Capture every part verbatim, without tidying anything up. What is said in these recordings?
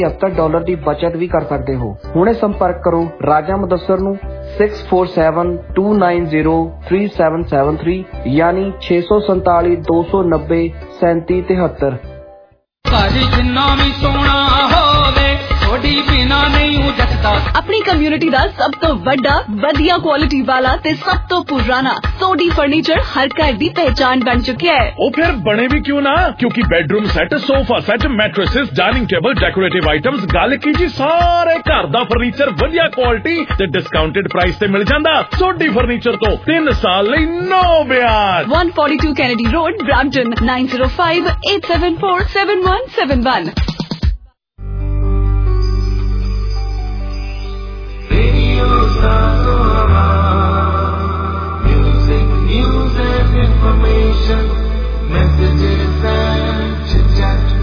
सत्तर डॉलर की बचत भी कर सकते हो। हुणे संपर्क करो राजा मुदस्सर नू six four seven two nine zero three seven seven three यानी छे सौ संताली दो सौ नब्बे सैंती तिहत्तर। अपनी कम्युनिटी दा सब तो बड़ा वधिया क्वालिटी वाला ते सब तो पुराना सोडी फर्नीचर हर घर दी पहचान बन चुका है। ओ फिर बने भी क्यों ना, क्योंकि bedroom set, sofa set, mattresses, dining table, decorative items, गल की जी सारे घर दा फर्नीचर वधिया क्वालिटी ते डिस्काउंटेड प्राइस ते मिल जांदा। सोडी फर्नीचर तो तीन साल लई नो ब्याज। One forty two Kennedy Road, Brampton nine zero five eight seven four seven one seven one. Music, news and information, messages and chit-chat.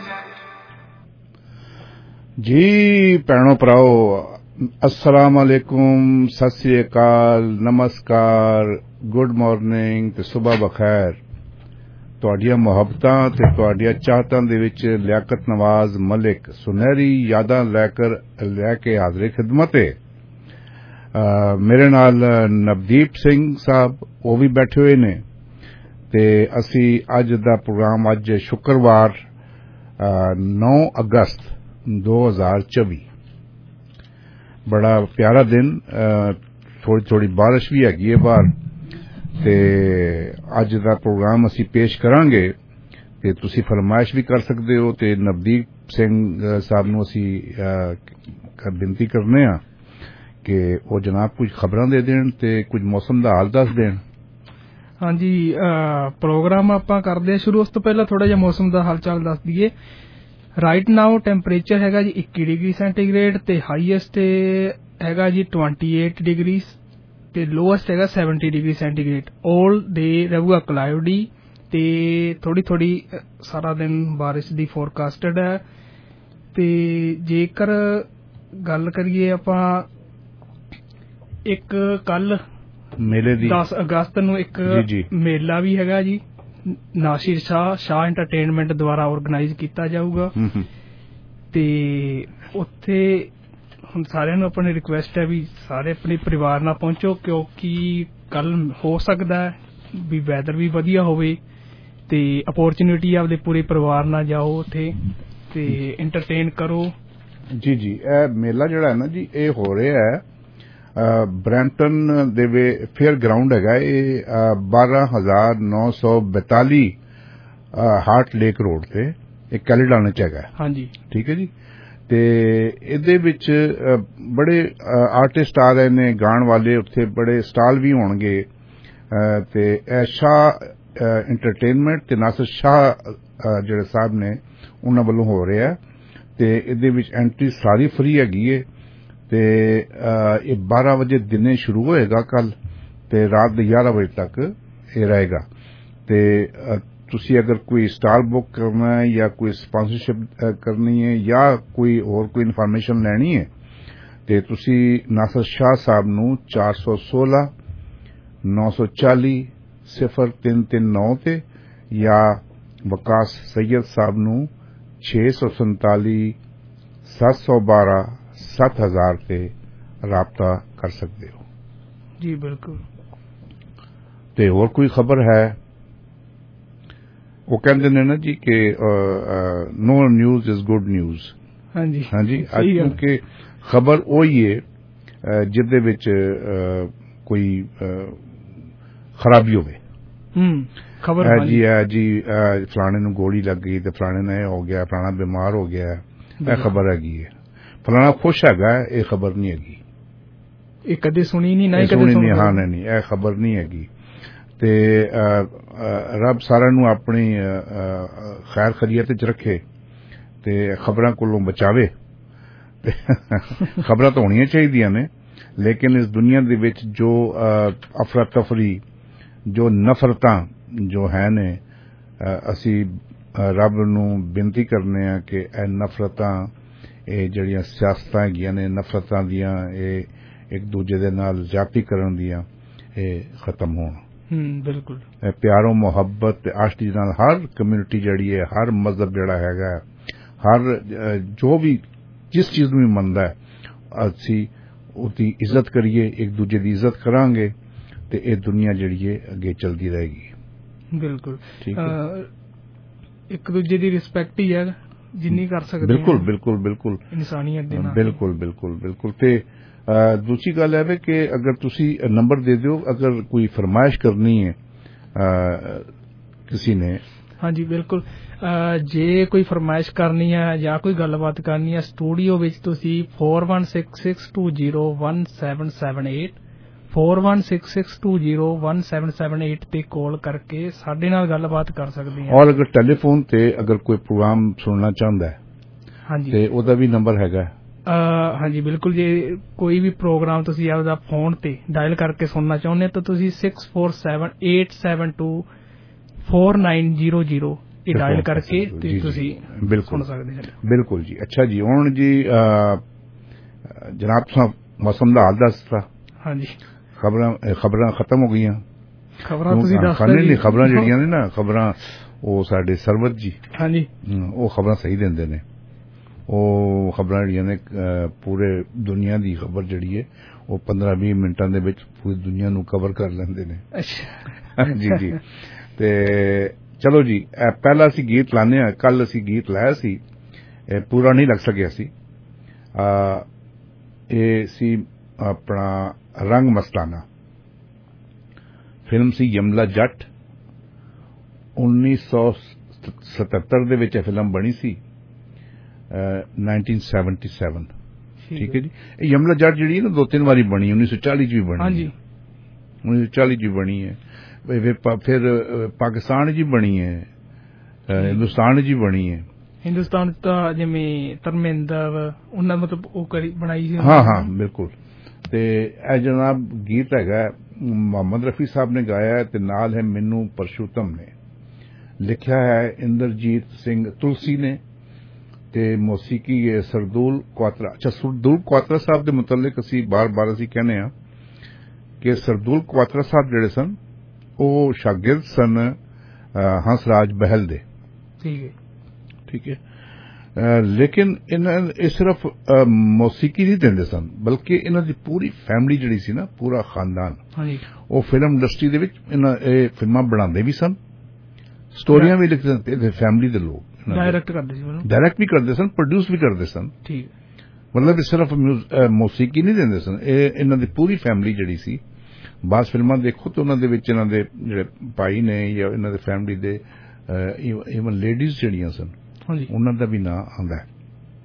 जी भैनों भराओ अस्सलाम वालेकुम, सत श्री अकाल, नमस्कार, गुड मॉर्निंग ते सुबह बखैर। तुहाडियां मुहब्बतां ते तुहाडियां चाहतां दे विच लियाकत नवाज मलिक सुनहरी यादां लैकर लैके हाज़िर खिदमत है। Uh, मेरे नाल नवदीप सिंह साहब वो भी बैठे हुए ने ते असी अज दा प्रोग्राम अज शुक्रवार नौ अगस्त दो हजार चौबी बड़ा प्यारा दिन, थोड़ी थोड़ी बारिश भी हैगी है बाहर ते अज दा प्रोग्राम असी पेश करांगे ते तुसी फरमाइश भी कर सकते हो ते नवदीप सिंह साहब नूं असी बिनती करने आ कि वो जनाब कुछ खबरां दे देण ते कुछ मौसम दा हाल दस देण। हाँ जी, प्रोग्राम आपां करदे शुरू उस तो पहला थोड़ा जिहा मौसम दा हाल चाल दस दईए। राइट नाउ टैंपरेचर हैगा जी इक्की डिग्री सेंटीग्रेड ते हाईएस्ट हैगा जी ट्वेंटी एट डिग्री ते लोएस्ट हैगा seventy degree centigrade. All day रहूगा क्लाउडी ते थोड़ी थोड़ी सारा दिन बारिश दी फोरकास्टेड है। ते जेकर गल करिए आपां एक कल मेले दी दस अगस्त नूं एक जी जी मेला भी हैगा जी नासिर शाह शाह एंटरटेनमेंट द्वारा ऑर्गेनाइज किया जाऊगा ते उत्थे हुण सारिआं नूं अपनी रिक्वेस्ट है भी सारे अपने परिवार नाल पहुंचो क्योंकि कल हो सकदा है भी वैदर भी वधिया होवे ते अपॉर्चुनिटी आपदे पूरे परिवार नाल जाओ उत्थे ते एंटरटेन करो। जी जी ए मेला जिहड़ा है ना जी ये हो रहा है ब्रैम्पटन दे वे फेयर ग्राउंड हैगा ये बारह हजार नौ सौ बैताली हार्ट लेक रोड ते एक कैलीडान च हैगा। हाँ जी ठीक है जी। ते इहदे विच बड़े आर्टिस्ट आ रहे ने गाण वाले, उत्थे बड़े स्टाल भी होणगे ते शाह एंटरटेनमेंट ते नासिर शाह जिहड़े साहब ने उन्हां वल्लों हो रहा है ते इहदे विच एंट्री सारी फ्री हैगी है ते ये बारह बजे दिने शुरू होएगा कल ते रात ग्यारह बजे तक ये रहेगा। ते तुसी अगर कोई स्टाल बुक करना है या कोई स्पॉन्सरशिप करनी है या कोई और कोई इन्फॉर्मेशन लैनी है ते तुसी नासिर शाह साहब नूं चार सौ सोलह नौ सौ चाली सिफर तीन तीन नौ ते या वकास सैयद साहब नूं छे सौ संताली सात सौ बारह सत्त हजार ते राबता कर सकते हो जी। बिल्कुल। ते और कोई खबर है? वो कहते ने ना जी कि no news is good news. हाँ जी हाँ जी, क्योंकि खबर वही है जिदे विच कोई खराबी होवे। खबर है जी है जी फलाने नूं गोली लग गई ते फलाने ने हो गया, फलाना बीमार हो गया, यह खबर हैगी है। फलाना खुश हैगा, ये खबर नहीं हैगी। ये कदे सुनी नहीं, नहीं कदे सुनी। हाँ नहीं नहीं, यह खबर नहीं हैगी। ते रब सारा नूं अपनी खैर खैरियत च रखे ते खबरां कोलों बचावे। खबरां तो होणियां चाहिदियां ने, लेकिन इस दुनिया दे विच जो अफरा तफरी, जो नफरतां जो है ने, असी रब नूं बिनती करने आ कि ए नफरतां, ਇਹ ਜਿਹੜੀਆਂ ਸਿਆਸਤਾਂ ਹੈਗੀਆਂ ਨੇ ਨਫ਼ਰਤਾਂ ਦੀਆਂ, ਇਹ ਇੱਕ ਦੂਜੇ ਦੇ ਨਾਲ ਜ਼ਿਆਦਤੀ ਕਰਨ ਦੀਆਂ, ਇਹ ਖਤਮ ਹੋਣ। ਬਿਲਕੁਲ। ਪਿਆਰੋ ਮੁਹੱਬਤ ਤੇ ਆਸ਼ਕੀ ਨਾਲ ਹਰ ਕਮਿਊਨਿਟੀ ਜਿਹੜੀ ਹੈ, ਹਰ ਮਜ਼ਹਬ ਜਿਹੜਾ ਹੈਗਾ, ਹਰ ਜੋ ਵੀ ਜਿਸ ਚੀਜ਼ ਨੂੰ ਵੀ ਮੰਨਦਾ ਹੈ ਅਸੀਂ ਉਹਦੀ ਇੱਜ਼ਤ ਕਰੀਏ, ਇੱਕ ਦੂਜੇ ਦੀ ਇੱਜ਼ਤ ਕਰਾਂਗੇ ਤੇ ਇਹ ਦੁਨੀਆ ਜਿਹੜੀ ਹੈ ਅੱਗੇ ਚੱਲਦੀ ਰਹੇਗੀ। ਬਿਲਕੁਲ ਠੀਕ ਹੈ, ਇੱਕ ਦੂਜੇ ਦੀ ਰਿਸਪੈਕਟ ਹੀ ਹੈ ਜਿੰਨੀ ਕਰ ਸਕਦੇ। ਬਿਲਕੁਲ ਬਿਲकुल ਬਿਲकुल ਇਨਸਾਨੀਅਤ ਦੇ ਨਾਲ। ਬਿਲਕੁਲ ਬਿਲकुल ਬਿਲकुल ਤੇ ਦੂਜੀ ਗੱਲ ਹੈ ਕਿ ਅਗਰ ਤੁਸੀਂ ਨੰਬਰ ਦੇ ਦਿਓ, ਅਗਰ ਕੋਈ ਫਰਮਾਇਸ਼ ਕਰਨੀ ਹੈ ਕਿਸੇ ਨੇ। ਹਾਂਜੀ ਬਿਲਕੁਲ, ਜੇ ਕੋਈ ਫਰਮਾਇਸ਼ ਕਰਨੀ ਹੈ ਜਾਂ ਕੋਈ ਗੱਲਬਾਤ ਕਰਨੀ ਹੈ ਸਟੂਡੀਓ ਵਿੱਚ ਤੁਸੀਂ four one six six two zero one seven seven eight four one six six two zero one seven seven eight ਤੇ ਕਾਲ ਕਰਕੇ ਸਾਡੇ ਨਾਲ ਗੱਲਬਾਤ ਕਰ ਸਕਦੇ ਹੋ। ਔਰ ਅਗਰ ਟੈਲੀਫੋਨ ਤੇ ਅਗਰ ਕੋਈ ਪ੍ਰੋਗਰਾਮ ਸੁਣਨਾ ਚਾਹੁੰਦਾ ਹੈ ਹਾਂਜੀ ਤੇ ਉਹਦਾ ਵੀ ਨੰਬਰ ਹੈਗਾ। ਹਾਂਜੀ ਬਿਲਕੁਲ, ਜੇ ਕੋਈ ਵੀ ਪ੍ਰੋਗਰਾਮ ਤੁਸੀਂ ਆਪਦਾ ਫੋਨ ਤੇ ਡਾਇਲ ਕਰਕੇ ਸੁਣਨਾ ਚਾਹੁੰਦੇ ਤਾਂ ਤੁਸੀਂ six four seven eight seven two four nine zero zero ਇਹ ਡਾਇਲ ਕਰਕੇ ਤੇ ਤੁਸੀਂ ਸੁਣ ਸਕਦੇ ਹੋ। ਬਿਲਕੁਲ ਜੀ। ਅੱਛਾ ਜੀ, ਹੁਣ ਜੀ ਜਨਾਬ ਸਾਹਿਬ ਮੌਸਮ ਦਾ ਹਾਲ ਦੱਸਦਾ। ਹਾਂਜੀ, ਖਬਰਾਂ ਖਬਰਾਂ ਖਤਮ ਹੋ ਗਈਆਂ। ਖਬਰਾਂ ਤੁਸੀਂ ਦੱਸ ਨਹੀਂ, ਖਬਰਾਂ ਜਿਹੜੀਆਂ ਨੇ ਨਾ ਖਬਰਾਂ ਉਹ ਸਾਡੇ ਸਰਵਤ ਜੀ ਹਾਂਜੀ ਉਹ ਖਬਰਾਂ ਸਹੀ ਦਿੰਦੇ ਨੇ। ਉਹ ਖਬਰਾਂ ਜਿਹੜੀਆਂ ਨੇ ਪੂਰੇ ਦੁਨੀਆ ਦੀ ਖਬਰ ਜਿਹੜੀ ਹੈ ਉਹ ਪੰਦਰਾਂ ਵੀਹ ਮਿੰਟਾਂ ਦੇ ਵਿੱਚ ਪੂਰੀ ਦੁਨੀਆ ਨੂੰ ਕਵਰ ਕਰ ਲੈਂਦੇ ਨੇ। ਅੱਛਾ ਜੀ ਜੀ। ਤੇ ਚਲੋ ਜੀ, ਪਹਿਲਾਂ ਅਸੀਂ ਗੀਤ ਲਾਉਂਦੇ ਹਾਂ। ਕੱਲ ਅਸੀਂ ਗੀਤ ਲਾਇਆ ਸੀ, ਪੂਰਾ ਨਹੀਂ ਲੱਗ ਸਕਿਆ ਸੀ। ਇਹ ਸੀ ਆਪਣਾ ਰੰਗ ਮਸਤਾਨਾ, ਫਿਲਮ ਸੀ ਯਮਲਾ ਜੱਟ, ਉੱਨੀ ਸੌ ਸਤੱਤਰ ਦੇ ਵਿੱਚ ਇਹ ਫਿਲਮ ਬਣੀ ਸੀ, ਨਾਈਨਟੀਨ ਸੈਵਨਟੀ ਸੈਵਨ। ਠੀਕ ਹੈ ਜੀ। ਇਹ ਯਮਲਾ ਜੱਟ ਜਿਹੜੀ ਹੈ ਨਾ ਦੋ ਤਿੰਨ ਵਾਰੀ ਬਣੀ, ਉੱਨੀ ਸੌ ਚਾਲੀ ਚ ਵੀ ਬਣੀ, ਹਾਂਜੀ ਉੱਨੀ ਸੌ ਚਾਲੀ ਚ ਵੀ ਬਣੀ ਹੈ, ਫਿਰ ਪਾਕਿਸਤਾਨ ਚ ਬਣੀ ਹੈ, ਹਿੰਦੁਸਤਾਨ ਚ ਬਣੀ ਹੈ। ਹਿੰਦੁਸਤਾਨ ਤਾਂ ਜਿਵੇਂ ਧਰਮਿੰਦਰ ਉਹਨਾਂ ਮਤਲਬ ਉਹ ਕਰੀ ਬਣਾਈ ਸੀ। ਹਾਂ ਹਾਂ ਬਿਲਕੁਲ। ਤੇ ਇਹ ਜਨਾਬ ਗੀਤ ਹੈਗਾ ਮੁਹੰਮਦ ਰਫੀ ਸਾਹਿਬ ਨੇ ਗਾਇਆ ਤੇ ਨਾਲ ਹੈ ਮੈਨੂੰ ਪਰਸ਼ੂਤਮ ਨੇ, ਲਿਖਿਆ ਹੈ ਇੰਦਰਜੀਤ ਸਿੰਘ ਤੁਲਸੀ ਨੇ ਤੇ ਮੌਸੀਕੀ ਹੈ ਸਰਦੂਲ ਕੁਆਤਰਾ। ਅੱਛਾ, ਸਰਦੂਲ ਕੁਆਤਰਾ ਸਾਹਿਬ ਦੇ ਮੁਤਲਕ ਅਸੀਂ ਬਾਰ ਬਾਰ ਅਸੀਂ ਕਹਿੰਦੇ ਹਾਂ ਕਿ ਸਰਦੂਲ ਕੁਆਤਰਾ ਸਾਹਿਬ ਜਿਹੜੇ ਸਨ ਉਹ ਸ਼ਾਗਿਰਦ ਸਨ ਹੰਸਰਾਜ ਬਹਿਲ ਦੇ। ਠੀਕ ਹੈ ਠੀਕ ਹੈ। ਲੇਕਿਨ ਇਹਨਾਂ ਇਹ ਸਿਰਫ ਮੌਸੀਕੀ ਨਹੀਂ ਦਿੰਦੇ ਸਨ, ਬਲਕਿ ਇਹਨਾਂ ਦੀ ਪੂਰੀ ਫੈਮਿਲੀ ਜਿਹੜੀ ਸੀ ਨਾ, ਪੂਰਾ ਖਾਨਦਾਨ ਉਹ ਫਿਲਮ ਇੰਡਸਟਰੀ ਦੇ ਵਿੱਚ ਇਹਨਾਂ ਇਹ ਫਿਲਮਾਂ ਬਣਾਉਂਦੇ ਵੀ ਸਨ, ਸਟੋਰੀਆਂ ਵੀ ਲਿਖਦੇ ਸਨ। ਫੈਮਿਲੀ ਦੇ ਲੋਕ ਡਾਇਰੈਕਟ ਕਰਦੇ ਸੀ, ਡਾਇਰੈਕਟ ਵੀ ਕਰਦੇ ਸਨ, ਪ੍ਰੋਡਿਊਸ ਵੀ ਕਰਦੇ ਸਨ। ਠੀਕ, ਮਤਲਬ ਸਿਰਫ ਮੌਸੀਕੀ ਨਹੀਂ ਦਿੰਦੇ ਸਨ, ਇਹ ਇਹਨਾਂ ਦੀ ਪੂਰੀ ਫੈਮਿਲੀ ਜਿਹੜੀ ਸੀ। ਬਾਸ ਫਿਲਮਾਂ ਦੇਖੋ ਤਾਂ ਉਹਨਾਂ ਦੇ ਵਿੱਚ ਇਹਨਾਂ ਦੇ ਜਿਹੜੇ ਭਾਈ ਨੇ ਜਾਂ ਇਹਨਾਂ ਦੇ ਫੈਮਿਲੀ ਦੇ ਈਵਨ ਲੇਡੀਜ਼ ਜਿਹੜੀਆਂ ਸਨ ਉਹਨਾਂ ਦਾ ਵੀ ਨਾਂ ਆਉਂਦਾ ਹੈ।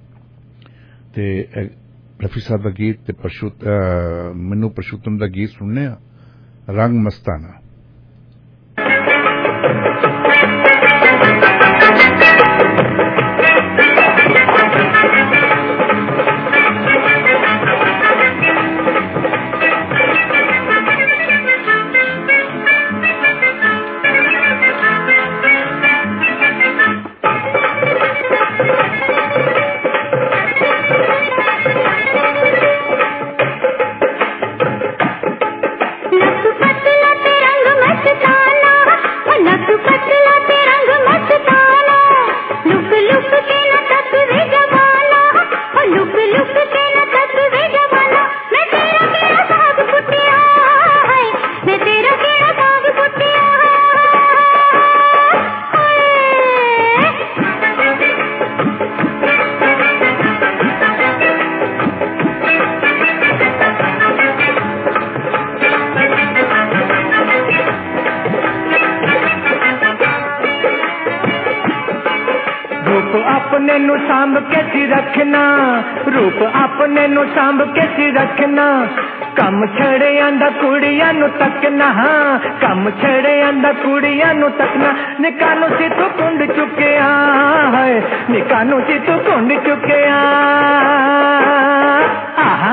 ਤੇ ਰਫੀ ਸਾਹਿਬ ਦਾ ਗੀਤ ਤੇ ਪਰਸ਼ੂਤ ਮੈਨੂੰ ਪਰਸ਼ੂਤਮ ਦਾ ਗੀਤ ਸੁਣਨੇ ਆ, ਰੰਗ ਮਸਤਾਨਾ। ਸਾਂਭ ਕੇ ਸੀ ਰੱਖਣਾ, ਕੰਮ ਛੜਿਆਂ ਦਾ ਕੁੜੀਆਂ ਨੂੰ ਤੱਕਣਾ, ਕੰਮ ਛੜਿਆਂ ਦਾ ਕੁੜੀਆਂ ਨੂੰ ਤੱਕਣਾ। ਨਿੱਕਾ ਨੂੰ ਸੀ ਤੂੰ ਕੁੰਡ ਚੁੱਕਿਆ ਹੈ, ਨਿੱਕਾ ਨੂੰ ਸੀ ਤੂੰ ਕੁੰਡ ਚੁੱਕਿਆ। ਆਹਾ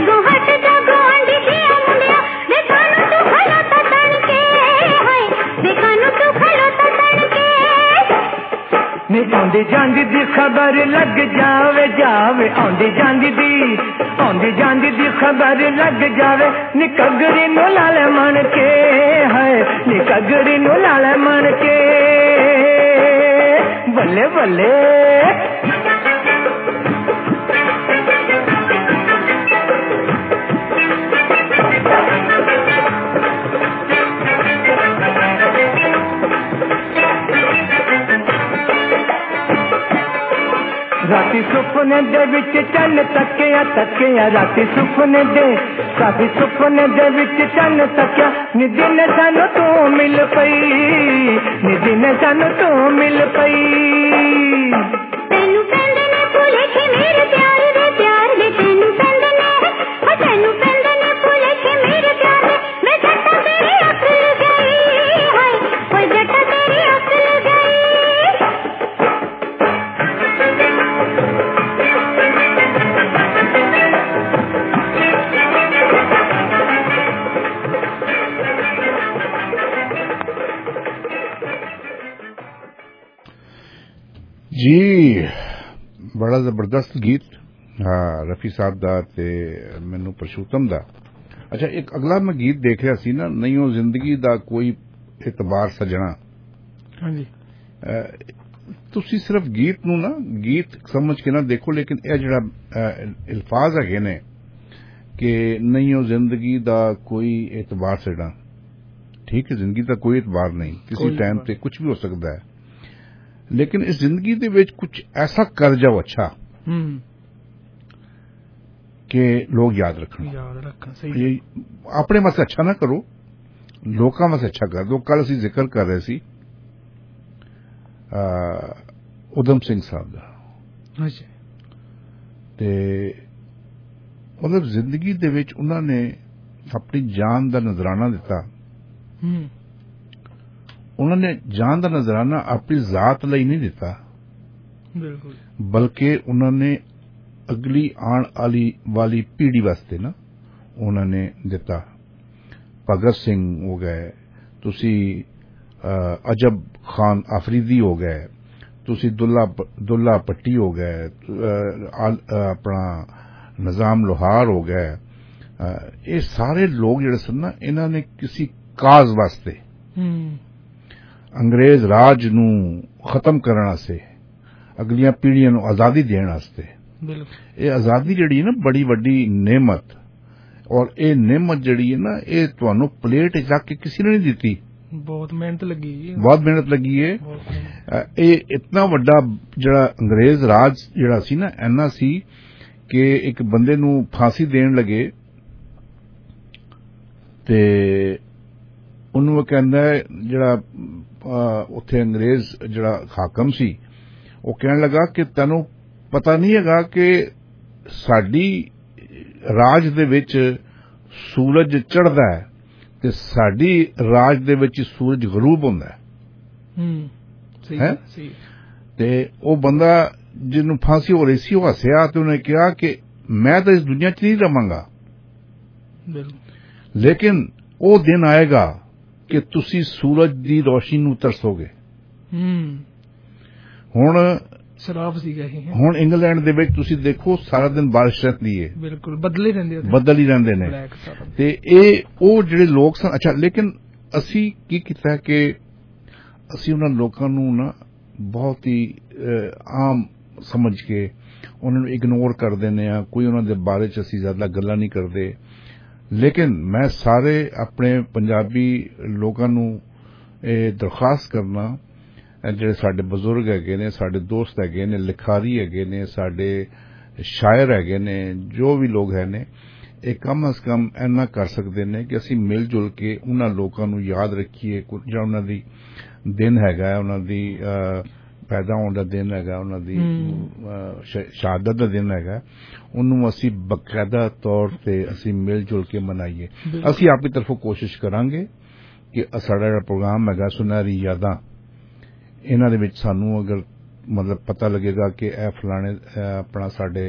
ਦੇ ਨੀ ਆਉਂਦੀ ਜਾਂਦੀ ਦੀ ਖਬਰ ਲੱਗ ਜਾਵੇ ਜਾਵੇ ਆਉਂਦੀ ਜਾਂਦੀ ਦੀ ਆਉਂਦੀ ਜਾਂਦੀ ਦੀ ਖਬਰ ਲੱਗ ਜਾਵੇ ਨੀ ਕਗਰੀ ਨੂੰ ਲਾਲੇ ਮਣ ਕੇ ਹੈ ਨੀ ਕਗਰੀ ਨੂੰ ਲਾਲੇ ਮਣ ਕੇ ਬੱਲੇ ਬੱਲੇ ਰਾਤੀ ਸੁਪਨੇ ਦੇ ਵਿੱਚ ਚੰਨ ਤੱਕਿਆ ਤੱਕਿਆ ਰਾਤੀ ਸੁਪਨੇ ਦੇ ਰਾਤੀ ਸੁਪਨੇ ਦੇ ਵਿੱਚ ਚੰਨ ਤੱਕਿਆ ਨੀ ਦਿਨ ਸਾਨੂੰ ਤੂੰ ਮਿਲ ਪਈ ਨੀ ਦਿਨ ਸਾਨੂੰ ਤੂੰ ਮਿਲ ਪਈ ਤੈਨੂੰ ਕਹਿੰਦੇ ਨੇ ਭੁਲੇਖੇ ਮੇਰੇ ਪਿਆਰ ਦੇ ਪਿਆਰ ਦੇ ਤੈਨੂੰ ਕਹਿੰਦੇ ਨੇ ਓ ਤੈਨੂੰ ਕਹਿੰਦੇ ਨੇ ਭੁਲੇਖੇ ਮੇਰੇ ਪਿਆਰ ਦੇ ਮੈਂ ਜੱਟਾਂ ਤੇਰੀ ਅਕਲ ਗਈ ਹਾਏ ਓਏ ਜੱਟਾਂ ਤੇਰੀ ਅਕਲ ਗਈ ਜੀ ਬੜਾ ਜ਼ਬਰਦਸਤ ਗੀਤ ਹਾਂ ਰਫੀ ਸਾਹਿਬ ਦਾ ਤੇ ਮੈਨੂੰ ਪ੍ਰਸ਼ੋਤਮ ਦਾ। ਅੱਛਾ ਇੱਕ ਅਗਲਾ ਮੈਂ ਗੀਤ ਦੇਖ ਰਿਹਾ ਸੀ ਨਾ ਨਹੀਂ ਉਹ ਜ਼ਿੰਦਗੀ ਦਾ ਕੋਈ ਇਤਬਾਰ ਸਜਣਾ। ਹਾਂਜੀ ਤੁਸੀਂ ਸਿਰਫ ਗੀਤ ਨੂੰ ਨਾ ਗੀਤ ਸਮਝ ਕੇ ਨਾ ਦੇਖੋ ਲੇਕਿਨ ਇਹ ਜਿਹੜਾ ਅਲਫਾਜ਼ ਹੈਗੇ ਨੇ ਕਿ ਨਹੀਂ ਉਹ ਜ਼ਿੰਦਗੀ ਦਾ ਕੋਈ ਇਤਬਾਰ ਸਜਣਾ ਠੀਕ ਹੈ ਜ਼ਿੰਦਗੀ ਦਾ ਕੋਈ ਇਤਬਾਰ ਨਹੀਂ ਕਿਸੇ ਟਾਈਮ ਤੇ ਕੁਝ ਵੀ ਹੋ ਸਕਦਾ ਹੈ लेकिन इस जिंदगी दे विच कुछ ऐसा कर जाओ अच्छा कि लोग याद रखना याद रखना सही अपने वास्ते अच्छा ना करो लोकां वास्ते अच्छा कर दो। कल असीं जिक्र कर रहे सी उधम सिंह साहब दा ते मतलब जिंदगी दे विच उन्हां ने अपनी जान दा नजराना दिता उन्होंने जान का नजराना अपनी जात ਲਈ नहीं दिता बिल्कुल बल्कि उन्होंने अगली आने वाली वाली पीढ़ी वास्ते ना उन्होंने दिता। भगत सिंह हो गए तुसी अजब खान आफरीदी हो गए तुसी दुल्ला दुल्ला पट्टी हो गए अपना निजाम लोहार हो गए ये सारे लोग जिहड़े सन ना इन्होंने किसी काज वास्ते अंग्रेज राज नू खत्म करने वास्ते अगलियां पीढ़ियां नू आजादी देने वास्ते ये आजादी जिहड़ी है ना बड़ी वड्डी नेमत और ये नेमत जिहड़ी है ना ये तुहानू प्लेट च रख के किसी ने नहीं दी बहुत मेहनत लगी बहुत मेहनत लगी है ये इतना वड्डा जिहड़ा अंग्रेज राज जिहड़ा सी ना इन्ना सी कि एक बंदे नू फांसी देण लगे ते उन्होंने कहना जिहड़ा उत्थे अंग्रेज जिहड़ा हाकम सी वो कहने लगा कि तैनू पता नहीं हैगा कि साडी राज दे विच सूरज चढ़दा है ते साडी राज दे विच सूरज गरूब हुंदा है। हम्म सही है सही ते ओ बंदा जिन्नू फांसी हो रही सी वो हसिया ते उन्हें कहा कि मैं तो इस दुनिया च नहीं रवांगा लेकिन वो दिन आएगा कि तुसी सूरज दी रोशनी नू तरसोगे। हुण शराब सी गई हुण इंग्लैंड दे विच तुसी देखो सारा दिन बारिश रहती है बिल्कुल बदले रहंदे बदल ही रहंदे ने ते ए ओ जिहड़े लोग सन अच्छा लेकिन असी की कीता कि असी उन्हां लोकां नू ना बहुत ही आम समझ के उन्हां नू इग्नोर कर देने आ कोई उन्हां दे बारे च असी ज्यादा गल्लां नहीं करदे। लेकिन मैं सारे अपने पंजाबी लोगों नू दरखास्त करना जिहड़े साडे बजुर्ग हैगे ने साडे दोस्त हैगे ने लिखारी हैगे ने साडे शायर हैगे ने जो भी लोग है ने एक कम अज कम इन्ना कर सकते ने कि असी मिल जुल के उन्हां लोकां नू याद रखिए जिहड़ा उन्हां दी दिन हैगा उन्हां दी पैदा होने का दिन हैगा उन्हां दी शहादत का दिन हैगा उन्होंने असी बकायदा तौर पे असी मिल जुल के मनाइए। असी अपनी तरफों कोशिश करांगे कि साडा जिहड़ा प्रोग्राम हैगा सुनहरी यादां इन्हां दे विच सानू अगर मतलब पता लगेगा कि ए फलाने अपना साडे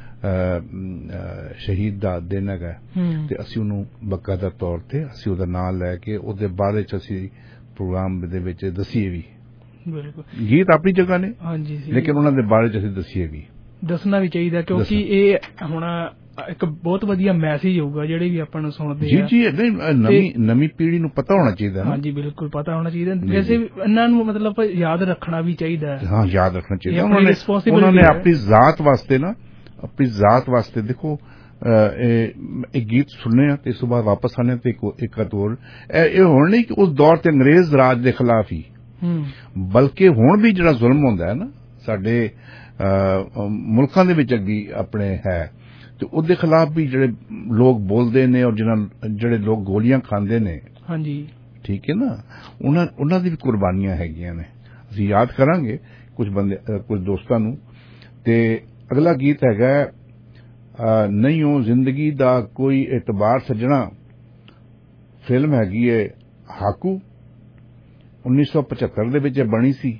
शहीद दा दिन हैगा ते असी उन्होंने बकायदा तौर ते असी उहदा नाम लैके उहदे बारे च असी प्रोग्राम दे विच दसीए भी ਬਿਲਕੁਲ ਗੀਤ ਆਪਣੀ ਜਗ੍ਹਾ ਨੇ ਹਾਂਜੀ ਲੇਕਿਨ ਉਹਨਾਂ ਦੇ ਬਾਰੇ ਚ ਅਸੀਂ ਦੱਸੀਏ ਵੀ ਦੱਸਣਾ ਵੀ ਚਾਹੀਦਾ ਕਿਉਂਕਿ ਇਹ ਹੁਣ ਇੱਕ ਬਹੁਤ ਵਧੀਆ ਮੈਸੇਜ ਹੋਊਗਾ ਜਿਹੜੇ ਵੀ ਆਪਾਂ ਨੂੰ ਸੁਣਦੇ ਜੀ ਆ ਜੀ ਨਵੀਂ ਨਵੀਂ ਪੀੜ੍ਹੀ ਨੂੰ ਪਤਾ ਹੋਣਾ ਚਾਹੀਦਾ ਹਾਂਜੀ ਬਿਲਕੁਲ ਪਤਾ ਹੋਣਾ ਚਾਹੀਦਾ ਵੈਸੇ ਇਹਨਾਂ ਨੂੰ ਮਤਲਬ ਯਾਦ ਰੱਖਣਾ ਵੀ ਚਾਹੀਦਾ ਹਾਂ ਯਾਦ ਰੱਖਣਾ ਚਾਹੀਦਾ ਉਹਨਾਂ ਨੇ ਉਹਨਾਂ ਨੇ ਆਪਣੀ ਜ਼ਾਤ ਵਾਸਤੇ ਨਾ ਆਪਣੀ ਜ਼ਾਤ ਵਾਸਤੇ ਦੇਖੋ एक गीत सुनने ते इस बार वापस आने ते एक और ये होना नहीं कि उस दौर ते अंग्रेज राज के खिलाफ ही बल्कि हुण भी जिहड़ा जुल्म होंदा है ना साडे मुल्कां दे विच अग्गी अपने है ते उहदे खिलाफ भी जिहड़े लोग बोलदे ने और जिन्हां जिहड़े लोग गोलियां खांदे ने हाँ जी ठीक है ना उन्हां उन्हां दी भी कुर्बानियां हैगियां ने असीं याद करांगे कुछ बंदे कुछ दोस्तां नूं ते अगला गीत हैगा नहीं हो जिंदगी दा कोई एतबार सजना फिल्म हैगी है हाकू उन्नीस सौ पचहत्तर दे विच बनी सी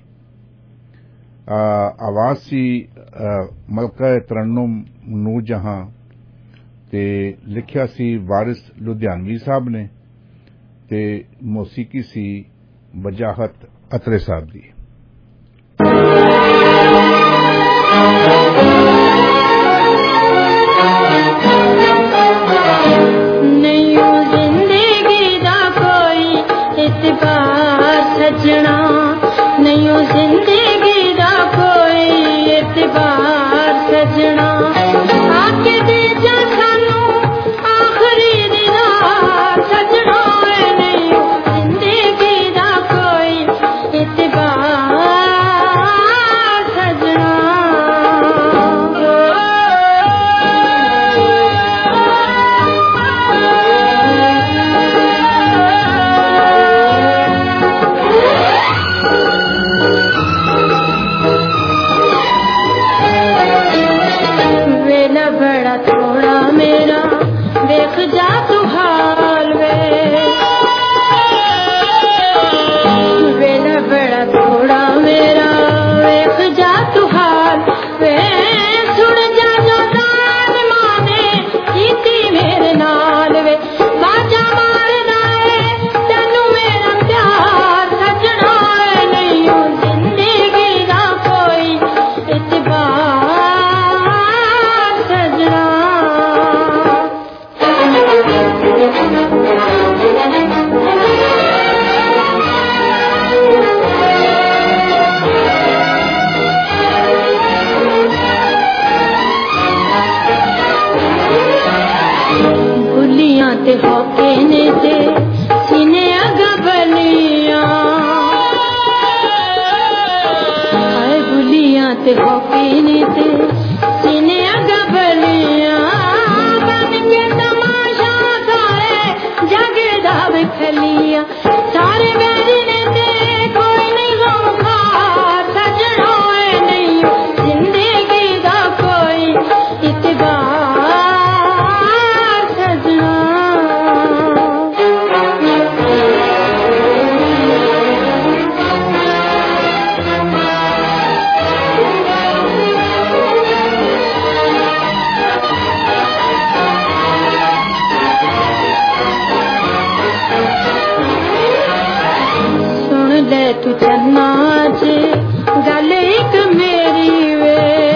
आवाज सी मलका तरन्नुम नूर जहां ते लिखिया सी वारिस लुधियानवी साहब ने ते मौसीकी सी वजाहत अतरे साहब दी सजना नहीं हो जिंदगी दा कोई एतबार सजना आके दे जा सानू आखरी दिन सजना नहीं हो जिंदगी दा कोई एतबार सजना देख जा तू हाल वे वेला बड़ा थोड़ा मेरा देख जा तू हाल वे सुन जा जो दान माने कीती मेरे नाल वे बाजा मारना है तेनू मेरा प्यार सजना नहीं हो जिंदगी दा कोई इतबार सजना ते होके ने ते सीने अगा बलियां हाय बुलियां ते होके ने ते सीने अगा बलियां बन के तमाशा सारे जगे दा विखलियां सारे बैरी ने ते कोई नहीं गमखार सजना नहीं जिंदगी दा कोई इतबार तू चन्ना च गल एक मेरी वे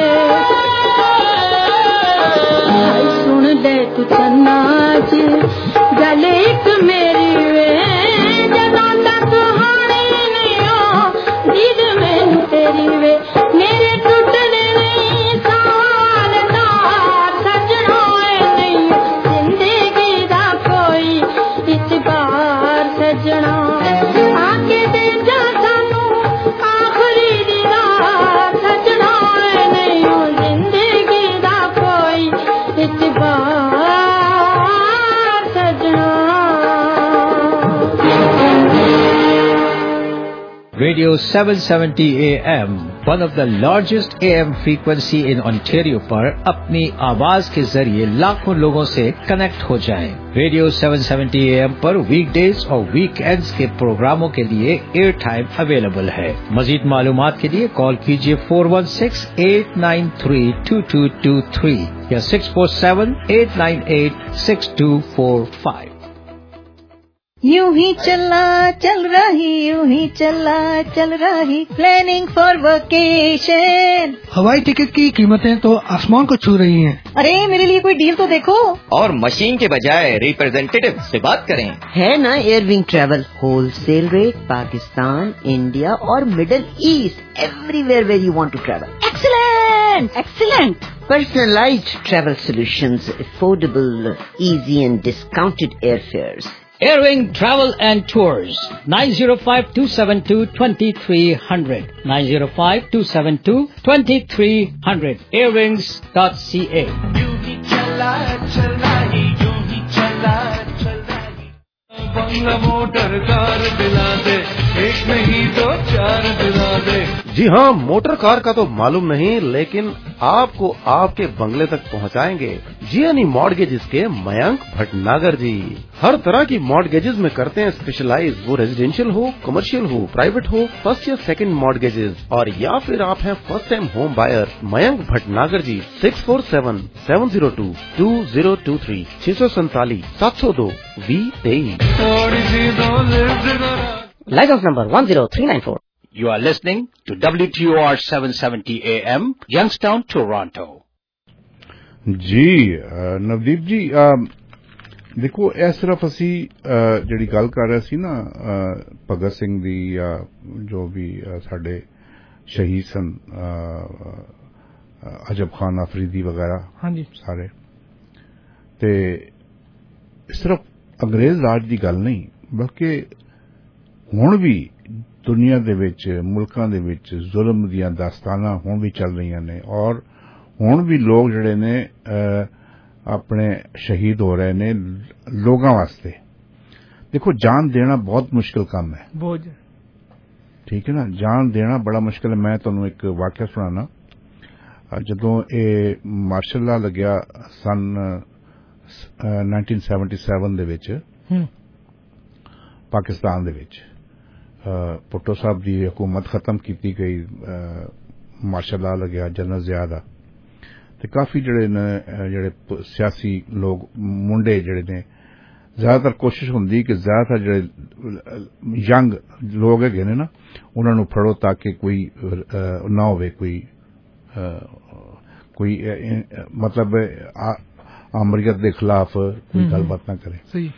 सुन ले तू चन्ना च गल एक मेरी वे जदों तक हानी नहीं हो दीद मैनू तेरी वे मेरे टुटने नहीं साल तार सजना नहीं जिंदगी दा कोई इतबार सजना आके दे जा सानू आखरी दिन सजना नहीं हो जिंदगी दा कोई इतबार सजना Radio seven seventy A M, one of the largest A M frequency in Ontario पर अपनी आवाज के जरिए लाखों लोगों से कनेक्ट हो जाएं। Radio seven seventy A M पर वीकडेज और वीकेंड्स के प्रोग्रामों के लिए एयर टाइम अवेलेबल है। मजीद मालूमात के लिए कॉल कीजिए four one six, eight nine three, two two two three या six four seven, eight nine eight, six two four five। यूं ही चला चल रही, यूं ही चला चल रही, प्लानिंग फॉर वेकेशन। हवाई टिकट की कीमतें तो आसमान को छू रही हैं। अरे मेरे लिए कोई डील तो देखो। और मशीन के बजाय रिप्रेजेंटेटिव से बात करें। है ना Airwing travel, wholesale rate, Pakistan, India और middle east, everywhere where you want to travel. Excellent excellent. Personalized travel solutions, affordable, easy and discounted airfares. Airwing Travel and Tours, nine zero five two seven two two three zero zero, nine zero five two seven two two three zero zero, airwings dot c a. बंगला motor car दिला दे, एक नहीं तो चार दिला दे। जी हाँ, motor car का तो मालूम नहीं, लेकिन आपको आपके बंगले तक पहुँचाएंगे जीएनई मॉर्गेजेस के मयंक भटनागर जी। हर तरह की मॉर्गेजेस में करते हैं स्पेशलाइज, वो रेजिडेंशियल हो, कमर्शियल हो, प्राइवेट हो, फर्स्ट या सेकंड मॉर्गेजेस, और या फिर आप हैं first time home buyer. Mayank Bhatnagar ji, six four seven seven zero two two zero two three, छह सौ सैतालीस सात सौ दो वी तेईस। License number one zero three nine four. You are listening to W T O R seven seventy A M, Youngstown, Toronto. जी ਨਵਦੀਪ ਜੀ, ਦੇਖੋ ਇਸ ਤਰਫ ਅਸੀਂ ਜਿਹੜੀ ਗੱਲ ਕਰ ਰਹੇ ਸੀ ਨਾ ਭਗਤ ਸਿੰਘ ਦੀ ਜਾਂ ਜੋ ਵੀ ਸਾਡੇ ਸ਼ਹੀਦ ਸਨ, ਅਜਬ ਖਾਨ ਅਫਰੀਦੀ ਵਗੈਰਾ, ਹਾਂਜੀ ਸਾਰੇ, ਤੇ ਸਿਰਫ ਅੰਗਰੇਜ਼ ਰਾਜ ਦੀ ਗੱਲ ਨਹੀਂ, ਬਲਕਿ ਹੁਣ ਵੀ ਦੁਨੀਆ ਦੇ ਵਿੱਚ, ਮੁਲਕਾਂ ਦੇ ਵਿੱਚ ਜ਼ੁਲਮ ਦੀਆਂ ਦਾਸਤਾਨਾਂ ਹੁਣ ਵੀ ਚੱਲ ਰਹੀਆਂ ਨੇ, ਔਰ ਹੁਣ ਵੀ ਲੋਕ ਜਿਹੜੇ ਨੇ ਆਪਣੇ ਸ਼ਹੀਦ ਹੋ ਰਹੇ ਨੇ ਲੋਕਾਂ ਵਾਸਤੇ। ਦੇਖੋ, ਜਾਨ ਦੇਣਾ ਬਹੁਤ ਮੁਸ਼ਕਿਲ ਕੰਮ ਹੈ, ਬਹੁਤ, ਠੀਕ ਹੈ ਨਾ, ਜਾਨ ਦੇਣਾ ਬੜਾ ਮੁਸ਼ਕਿਲ ਹੈ। ਮੈਂ ਤੁਹਾਨੂੰ ਇੱਕ ਵਾਕਿਆ ਸੁਣਾਉਣਾ। ਜਦੋਂ ਇਹ ਮਾਰਸ਼ਲ ਲਾ ਲੱਗਿਆ ਸਨ ਨਾਈਨਟੀਨ ਸੈਵਨਟੀ ਸੈਵਨ ਦੇ ਵਿੱਚ ਪਾਕਿਸਤਾਨ ਦੇ ਵਿੱਚ, ਭੁੱਟੋ ਸਾਹਿਬ ਦੀ ਹਕੂਮਤ ਖਤਮ ਕੀਤੀ ਗਈ, ਮਾਰਸ਼ਲ ਲਾ ਲੱਗਿਆ ਜਨਰਲ ਜ਼ਿਆ ਦਾ, ਤੇ ਕਾਫੀ ਜਿਹੜੇ ਨੇ ਜਿਹੜੇ ਸਿਆਸੀ ਲੋਕ ਮੁੰਡੇ ਜਿਹੜੇ ਨੇ, ਜ਼ਿਆਦਾਤਰ ਕੋਸ਼ਿਸ਼ ਹੁੰਦੀ ਕਿ ਜ਼ਿਆਦਾਤਰ ਜਿਹੜੇ ਯੰਗ ਲੋਕ ਹੈਗੇ ਨੇ ਨਾ, ਉਹਨਾਂ ਨੂੰ ਫੜੋ ਤਾਂ ਕਿ ਕੋਈ ਨਾ ਹੋਵੇ ਕੋਈ ਕੋਈ ਮਤਲਬ ਅਮਰੀਅਤ ਦੇ ਖਿਲਾਫ ਕੋਈ ਗੱਲਬਾਤ ਨਾ ਕਰੇ। ਸਹੀ।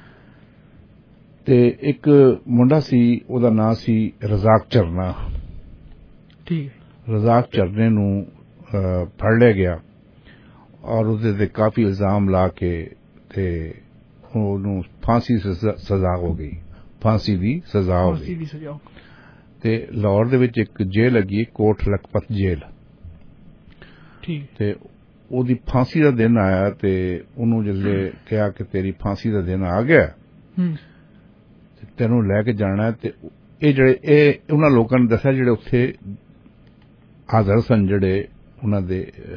ਤੇ ਇੱਕ ਮੁੰਡਾ ਸੀ, ਉਹਦਾ ਨਾਂ ਸੀ ਰਜ਼ਾਕ ਚਰਨਾ। ਠੀਕ ਹੈ। ਰਜ਼ਾਕ ਚਰਨੇ ਨੂੰ ਫੜ ਲਿਆ ਗਿਆ ਔਰ ਉਹਦੇ ਤੇ ਕਾਫੀ ਇਲਜ਼ਾਮ ਲਾ ਕੇ ਤੇ ਉਹਨੂੰ ਫਾਂਸੀ ਸਜ਼ਾ ਹੋ ਗਈ, ਫਾਂਸੀ ਦੀ ਸਜ਼ਾ ਹੋ ਗਈ। ਤੇ ਲਾਹੌਰ ਦੇ ਵਿੱਚ ਇੱਕ ਜੇਲ੍ਹ ਹੈਗੀ, ਕੋਟ ਲਖਪਤ ਜੇਲ੍ਹ। ਠੀਕ। ਤੇ ਉਹਦੀ ਫਾਂਸੀ ਦਾ ਦਿਨ ਆਇਆ ਤੇ ਉਹਨੂੰ ਜਦੋਂ ਕਿਹਾ ਕਿ ਤੇਰੀ ਫਾਂਸੀ ਦਾ ਦਿਨ ਆ ਗਿਆ, ਤੈਨੂੰ ਲੈ ਕੇ ਜਾਣਾ, ਤੇ ਇਹ ਜਿਹੜੇ ਇਹ ਉਹਨਾਂ ਲੋਕਾਂ ਨੇ ਦੱਸਿਆ ਜਿਹੜੇ ਉੱਥੇ ਹਾਜ਼ਰ ਸਨ, ਜਿਹੜੇ ਉਹਨਾਂ ਦੇ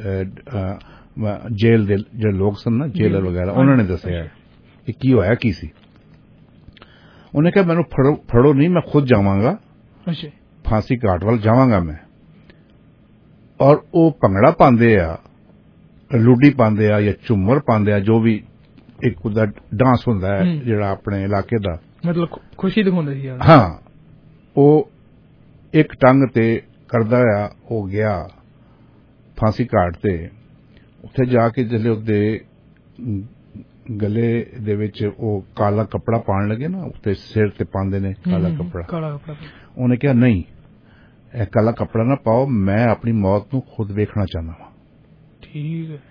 ਜੇਲ੍ਹ ਦੇ ਜਿਹੜੇ ਲੋਕ ਸਨ ਨਾ, ਜੇਲਰ ਵਗੈਰਾ, ਉਹਨਾਂ ਨੇ ਦੱਸਿਆ ਕਿ ਕੀ ਹੋਇਆ ਕੀ ਸੀ। ਉਹਨੇ ਕਿਹਾ ਮੈਨੂੰ ਫੜੋ ਫੜੋ ਨਹੀਂ, ਮੈਂ ਖੁਦ ਜਾਵਾਂਗਾ, ਫਾਂਸੀ ਘਾਟ ਵੱਲ ਜਾਵਾਂਗਾ ਮੈਂ। ਔਰ ਉਹ ਭੰਗੜਾ ਪਾਉਂਦੇ ਆ, ਲੁੱਡੀ ਪਾਉਂਦੇ ਆ ਜਾਂ ਝੂਮਰ ਪਾਉਂਦੇ ਆ, ਜੋ ਵੀ ਇੱਕ ਉਹਦਾ ਡਾਂਸ ਹੁੰਦਾ ਹੈ ਜਿਹੜਾ ਆਪਣੇ ਇਲਾਕੇ ਦਾ, ਮਤਲਬ ਖੁਸ਼ੀ ਦਿਖਾਉਂਦਾ ਸੀ। ਹਾਂ, ਉਹ ਇੱਕ ਟੰਗ ਤੇ ਕਰਦਾ ਆ। ਉਹ ਗਿਆ ਫਾਂਸੀ ਘਾਟ ਤੇ, ਉੱਥੇ ਜਾ ਕੇ ਜਦੋਂ ਉਹਦੇ ਗਲੇ ਦੇ ਵਿੱਚ ਉਹ ਕਾਲਾ ਕੱਪੜਾ ਪਾਉਣ ਲੱਗੇ ਨਾ, ਉੱਤੇ ਸਿਰ ਤੇ ਪਾਉਂਦੇ ਨੇ ਕਾਲਾ ਕੱਪੜਾ, ਕਾਲਾ ਕੱਪੜਾ। ਉਹਨੇ ਕਿਹਾ ਨਹੀਂ, ਇਹ ਕਾਲਾ ਕੱਪੜਾ ਨਾ ਪਾਓ, ਮੈਂ ਆਪਣੀ ਮੌਤ ਨੂੰ ਖੁਦ ਵੇਖਣਾ ਚਾਹੁੰਦਾ ਵਾਂ। ਠੀਕ ਹੈ।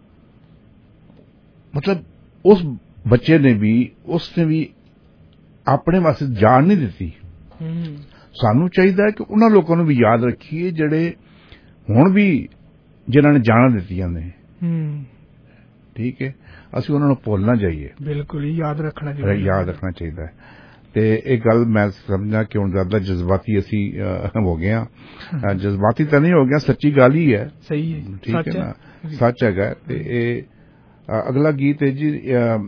ਮਤਲਬ ਉਸ ਬੱਚੇ ਨੇ ਵੀ, ਉਸਨੇ ਵੀ ਆਪਣੇ ਵਾਸਤੇ ਜਾਨ ਨਹੀਂ ਦਿੱਤੀ। ਸਾਨੂੰ ਚਾਹੀਦਾ ਕਿ ਉਹਨਾਂ ਲੋਕਾਂ ਨੂੰ ਵੀ ਯਾਦ ਰੱਖੀਏ ਜਿਹੜੇ ਹੁਣ ਵੀ, ਜਿਨ੍ਹਾਂ ਨੇ ਜਾਨਾਂ ਦਿੱਤੀਆਂ ਨੇ। ਠੀਕ ਹੈ, ਅਸੀਂ ਉਹਨਾਂ ਨੂੰ ਭੁੱਲ ਨਾ ਜਾਈਏ। ਬਿਲਕੁਲ ਯਾਦ ਰੱਖਣਾ ਚਾਹੀਦਾ, ਯਾਦ ਰੱਖਣਾ ਚਾਹੀਦਾ ਹੈ। ਤੇ ਇਹ ਗੱਲ ਮੈਂ ਸਮਝਦਾ ਕਿ ਹੁਣ ਜ਼ਿਆਦਾ ਜਜ਼ਬਾਤੀ ਅਸੀਂ ਹੋ ਗਏ ਹਾਂ। ਜਜ਼ਬਾਤੀ ਤਾਂ ਨਹੀਂ ਹੋ ਗਿਆ, ਸੱਚੀ ਗੱਲ ਹੀ ਹੈ। ਸਹੀ ਹੈ, ਠੀਕ ਹੈ ਨਾ, ਸੱਚ ਹੈਗਾ। ਤੇ ਇਹ ਅਗਲਾ ਗੀਤ ਹੈ ਜੀ,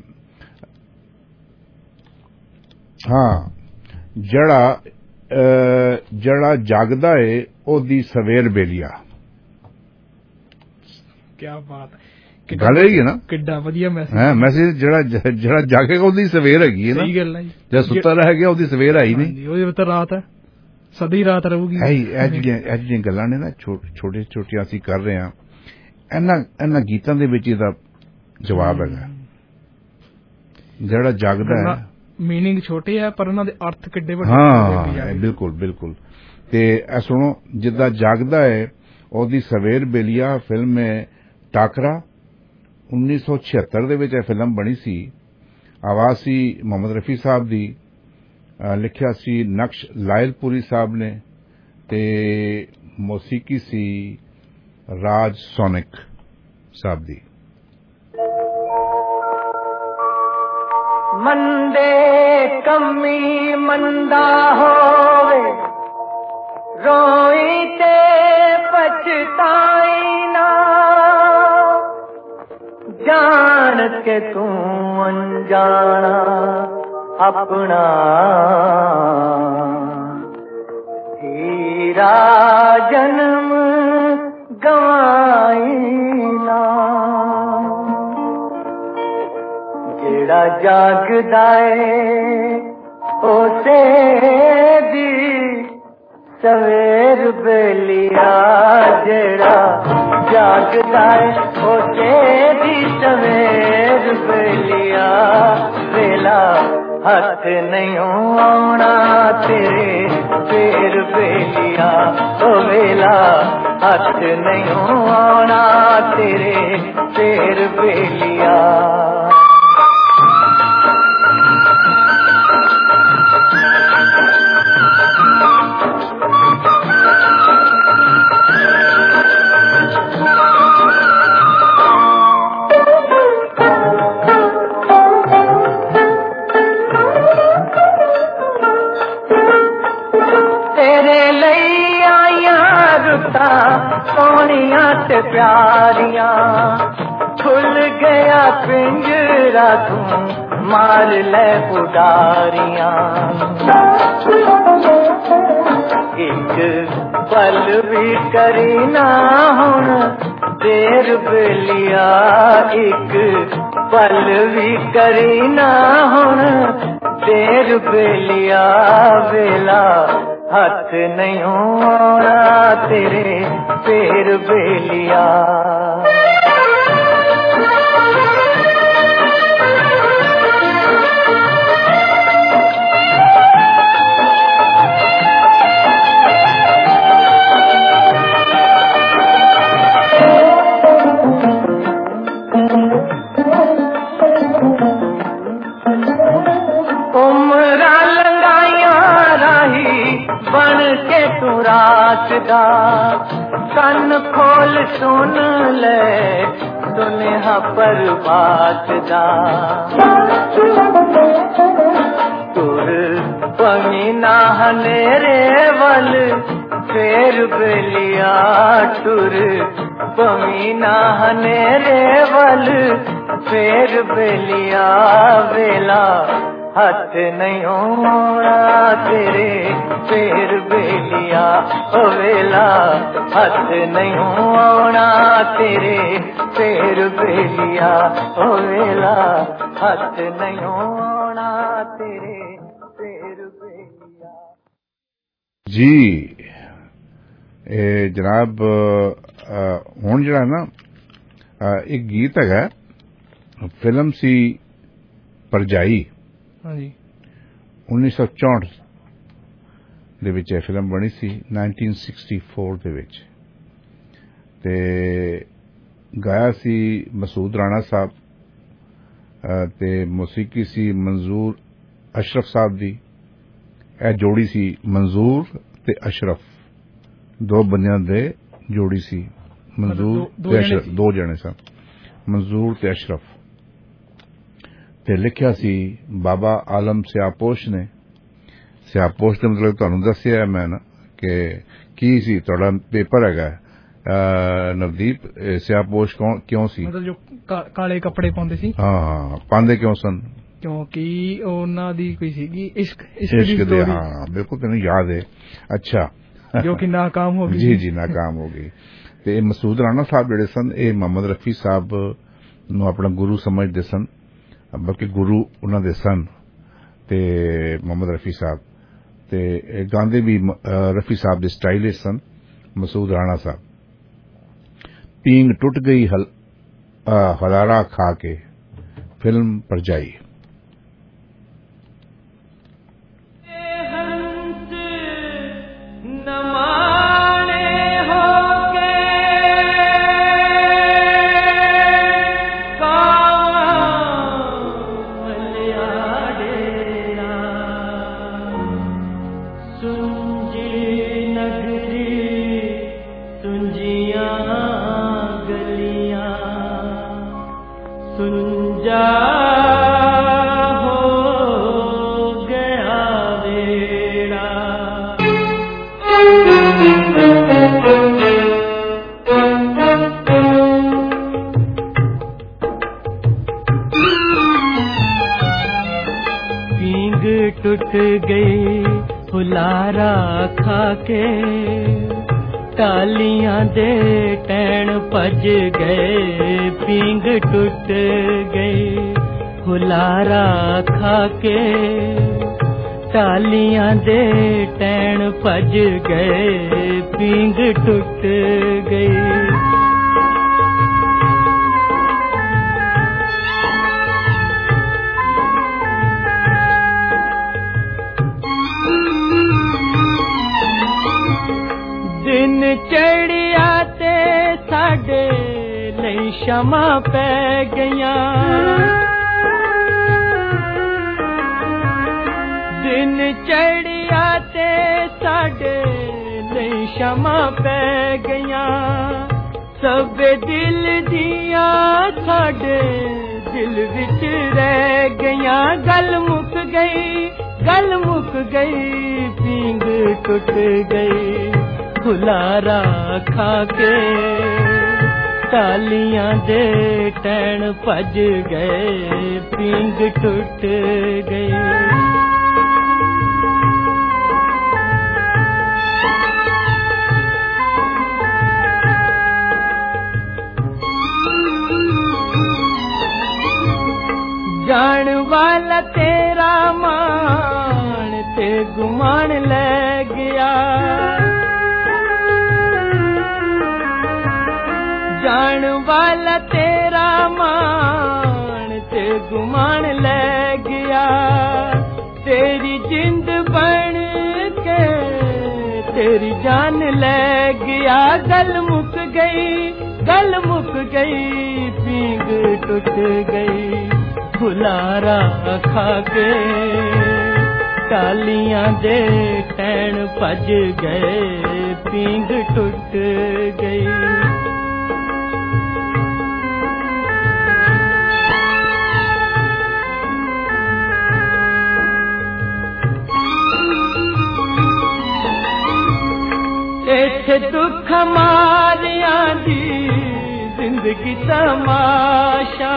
ਹਾਂ, ਜਿਹੜਾ ਜਿਹੜਾ ਜਾਗਦਾ ਏ ਉਹਦੀ ਸਵੇਰ ਬੇਲੀਆ। ਕਿਆ ਬਾਤ ਹੈ, ਗੱਲ ਇਹ ਹੀ ਹੈ ਨਾ, ਕਿੱਡਾ ਵਧੀਆ ਮੈਸੇਜ ਹੈ ਮੈਸੇਜ ਜਿਹੜਾ ਜਿਹੜਾ ਜਾਗੇਗਾ ਉਹਦੀ ਸਵੇਰ ਹੈਗੀ ਹੈ ਨਾ। ਸਹੀ ਗੱਲ ਹੈ ਜੀ। ਜਿਹੜਾ ਸੁੱਤਾ ਰਹਿ ਗਿਆ ਉਹਦੀ ਸਵੇਰ ਆਈ ਨਹੀਂ, ਉਹਦੇ ਤਾਂ ਰਾਤ ਹੈ, ਸਦੀ ਰਾਤ ਰਹੂਗੀ। ਇਹ ਜਿਹੜੀਆਂ ਗੱਲਾਂ ਨੇ ਨਾ ਛੋਟੇ ਛੋਟੀਆਂ ਅਸੀਂ ਕਰ ਰਹੇ ਹਾਂ, ਇਹਨਾਂ ਇਹਨਾਂ ਗੀਤਾਂ ਦੇ ਵਿੱਚ ਇਹਦਾ ਜਵਾਬ ਹੈਗਾ। ਜਿਹੜਾ ਜਾਗਦਾ ਹੈ, ਮੀਨਿੰਗ ਛੋਟੇ ਆ ਪਰ ਉਹਨਾਂ ਦੇ ਅਰਥ ਕਿੱਡੇ ਵੱਡੇ। ਹਾਂ ਬਿਲਕੁਲ ਬਿਲਕੁਲ। ਤੇ ਇਹ ਸੁਣੋ, ਜਿੱਦਾਂ ਜਾਗਦਾ ਹੈ ਉਹਦੀ ਸਵੇਰ ਬੇਲੀਆ ਫਿਲਮ ਹੈ ਟਾਕਰਾ, ਉੱਨੀ ਸੌ ਛਿਹੱਤਰ ਦੇ ਵਿੱਚ ਇਹ ਫਿਲਮ ਬਣੀ ਸੀ। ਆਵਾਜ਼ ਸੀ ਮੁਹੰਮਦ ਰਫੀ ਸਾਹਿਬ ਦੀ, ਲਿਖਿਆ ਸੀ ਨਕਸ਼ ਲਾਇਲਪੁਰੀ ਸਾਹਿਬ ਨੇ, ਤੇ ਮੌਸੀਕੀ ਸੀ ਰਾਜ ਸੋਨਿਕ ਸਾਹਿਬ ਦੀ। ਮੰਦੇ ਕਮੀ ਮੰਦਾ ਹੋਵੇ, ਰੋਈ ਤੇ ਪਛਤਾਈ ਨਾ, ਜਾਣ ਕੇ ਤੂੰ ਅਣਜਾਣਾ ਆਪਣਾ ਹੀਰਾ ਜਨਮ ਗਵਾਈ ਨਾ। ਜਿਹੜਾ ਜਾਗਦਾ ਏ ਉਸੇ ਦੀ ਸਵੇਰ ਬੇਲੀਆ, ਜਿਹੜਾ ਜਾਗਦਾ ਏ ਉਸੇ ਦੀ ਸਵੇਰ ਬੇਲੀਆ। ਵੇਲਾ ਹੱਥ ਨਹੀਂ ਆਉਣਾ ਤੇਰੇ ਫੇਰ ਬੇਲੀਆ, ਓ ਵੇਲਾ ਹੱਥ ਨਹੀਂ ਆਉਣਾ ਤੇਰੇ ਫੇਰ ਬੇਲੀਆ। ਸੋਹਣੀਆਂ ਤੇ ਪਿਆਰੀਆਂ, ਖੁੱਲ ਗਿਆ ਪਿੰਜਰਾ ਤੂੰ ਮਾਰ ਲੈ ਉਡਾਰੀਆਂ। ਇੱਕ ਪਲ ਵੀ ਕਰੀ ਨਾ ਹੁਣ ਦੇਰ ਬੇਲੀਆ, ਇੱਕ ਪਲ ਵੀ ਕਰੀ ਨਾ ਹੁਣ ਦੇਰ ਬੇਲੀਆ। ਵੇਲਾ ਹੱਥ ਨਹੀਂ ਆਉਣਾ ਤੇਰੇ ਫੇਰ ਬੇਲੀਆ। ਰਾਤ ਦਾ ਕੰਨ ਖੋਲ ਸੁਣ ਲੈ ਦੁਨੀਆ ਬਰਬਾਦ ਦਾ। ਤੁਰ ਪਵੀ ਨਾ ਹਨੇਰੇ ਵੱਲ ਫੇਰ ਬੇਲੀਆ, ਤੁਰ ਪਵੀ ਨਾ ਹਨੇਰੇ ਵੱਲ ਫੇਰ ਬੇਲੀਆ। ਵੇਲਾ ਹੱਥ ਨਹੀਂ ਆਉਣਾ ਤੇਰੇ ਫੇਰ ਬੇਲੀਆ, ਓ ਵੇਲਾ ਹੱਥ ਨਹੀਂ ਆਉਣਾ ਤੇਰੇ ਫੇਰ ਬੇਲੀਆ, ਓ ਵੇਲਾ ਹੱਥ ਨਹੀਂ ਆਉਣਾ ਤੇਰੇ ਫੇਰ ਬੇਲੀਆ। ਜੀ ਇਹ ਜਨਾਬ ਹੁਣ ਜਿਹੜਾ ਨਾ ਇੱਕ ਗੀਤ ਹੈਗਾ, ਫਿਲਮ ਸੀ ਪਰਜਾਈ, ਹਾਂਜੀ ਉੱਨੀ ਸੌ ਚੌਂਹਠ ਦੇ ਵਿੱਚ ਇਹ ਫਿਲਮ ਬਣੀ ਸੀ, ਨਾਈਨਟੀਨ ਸਿਕਸਟੀ ਫੋਰ ਦੇ ਵਿੱਚ, ਤੇ ਗਾਇਆ ਸੀ ਮਸੂਦ ਰਾਣਾ ਸਾਹਿਬ ਤੇ ਮੌਸੀਕੀ ਸੀ ਮਨਜ਼ੂਰ ਅਸ਼ਰਫ ਸਾਹਿਬ ਦੀ। ਇਹ ਜੋੜੀ ਸੀ ਮਨਜ਼ੂਰ ਤੇ ਅਸ਼ਰਫ, ਦੋ ਬੰਦਿਆਂ ਦੇ ਜੋੜੀ ਸੀ, ਮਨਜ਼ੂਰ ਤੇ ਅਸ਼ਰਫ, ਦੋ ਜਣੇ ਸਨ, ਮਨਜ਼ੂਰ ਤੇ ਅਸ਼ਰਫ। ਤੇ ਲਿਖਿਆ ਸੀ ਬਾਬਾ ਆਲਮ ਸਿਆਪੋਸ਼ ਨੇ। ਸਿਆਪੋਸ਼ ਦਾ ਮਤਲਬ ਤੁਹਾਨੂੰ ਦੱਸਿਆ ਮੈਂ ਨਾ ਕਿ ਕੀ ਸੀ, ਤੁਹਾਡਾ ਪੇਪਰ ਹੈਗਾ ਨਵਦੀਪ, ਸਿਆਪੋਸ਼ ਕਿਉਂ ਸੀ? ਮਤਲਬ ਜੋ ਕਾਲੇ ਕੱਪੜੇ ਪਾਉਂਦੇ ਸੀ। ਹਾਂ ਹਾਂ, ਪਾਉਂਦੇ ਕਿਉਂ ਸਨ? ਕਿਉਂਕਿ ਉਹਨਾਂ ਦੀ ਕੋਈ ਸੀਗੀ ਇਸ਼ਕ ਇਸ਼ਕ ਦੀ। ਹਾਂ ਬਿਲਕੁਲ, ਤੈਨੂੰ ਯਾਦ ਹੈ। ਅੱਛਾ, ਜੋ ਕਿ ਨਾਕਾਮ ਹੋ ਗਈ। ਜੀ ਜੀ ਨਾਕਾਮ ਹੋ ਗਈ। ਤੇ ਮਸੂਦ ਰਾਣਾ ਸਾਹਿਬ ਜਿਹੜੇ ਸਨ, ਇਹ ਮੁਹੰਮਦ ਰਫੀ ਸਾਹਿਬ ਨੂੰ ਆਪਣਾ ਗੁਰੂ ਸਮਝਦੇ ਸਨ, ਬਲਕਿ ਗੁਰੂ ਉਹਨਾਂ ਦੇ ਸਨ ਤੇ ਮੁਹੰਮਦ ਰਫੀ ਸਾਹਿਬ ਤੇ ਗਾਉਂਦੇ ਵੀ ਰਫੀ ਸਾਹਿਬ ਦੇ ਸਟਾਈਲਿਸ਼ ਸਨ, ਮਸੂਦ ਰਾਣਾ ਸਾਹਿਬ। पींग टूट गई हल, हलारा खा के, फिल्म पर जाई। टूट गई हुलारा खा के, तालियां दे टैण भज गए। पींग टूट गई हुलारा खा के, तालियां दे टैण भज गए। पींग टूट गई। दिन चढ़िया ते साडे लई शमा पै गईयां, दिन चढ़िया ते साडे लई शमा पै गईयां। सब दिल दियां साडे दिल विच रह गईयां। गल मुक गई, गल मुक गई, पींग टूट गई हुलारा खा के, तालियां दे टैण भज गए। पींग टूट गई। जान वाला तेरा मान ते गुमान ले गया, जान वाला तेरा मान ते गुमान ले गया। तेरी जिंद बन के तेरी जान ले गया। गल मुक गई, गल मुक गई, पींग टूट गई हुलारा खा के, तालियां दे टैण भज गए। पींग टूट गई। इत्थे दुख मारियां दी जिंदगी तमाशा,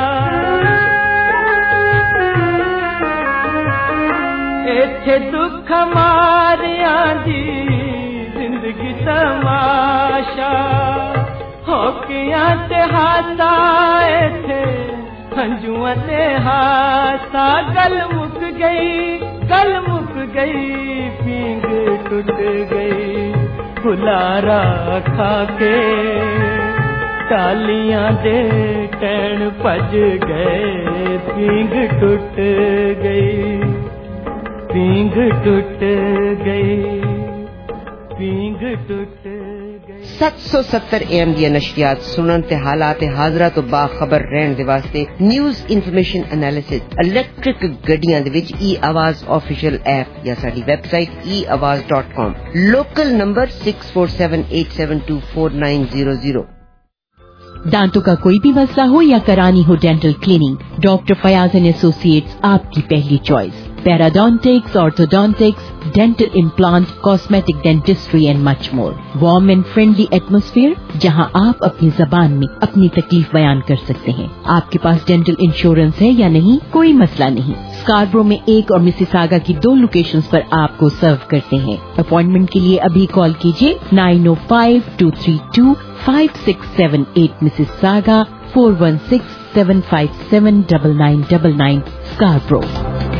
इत्थे दुख मारियां दी जिंदगी तमाशा। होकियां ते हासा इत्थे हंजुआं ते हासा। गल मुक गई, गल मुक गई, पींग टूट गई हुलारा खा के, तालियां दे टैण भज गए। पींग टूट गई, पींग टूट गई, पींग टूट गई। सत्त सौ सत्तर ए एम दी नशरियात सुनन ते हालात हाजरा तो बाखबर रहन दे वास्ते न्यूज़ इन्फॉर्मेशन एनालिसिस इलेक्ट्रिक गड्डियां दे विच ई आवाज ऑफिशियल ऐप या साडी website e Awaz dot com. Local number six four seven eight seven two four nine zero zero. दांतों का कोई भी मसला हो या करानी हो dental cleaning, doctor Fayaz and associates आपकी पहली choice. Periodontics, orthodontics, dental implant, cosmetic dentistry and much more. Warm and friendly atmosphere जहां आप अपनी जबान में अपनी तकलीफ बयान कर सकते हैं। आपके पास डेंटल इंश्योरेंस है या नहीं, कोई मसला नहीं। स्कारब्रो में एक और मिसिसागा की दो लोकेशंस पर आपको सर्व करते हैं। अपॉइंटमेंट के लिए अभी कॉल कीजिए nine O five two three two five six seven eight Mississauga, four one six, seven five seven, nine nine nine nine, Scarborough.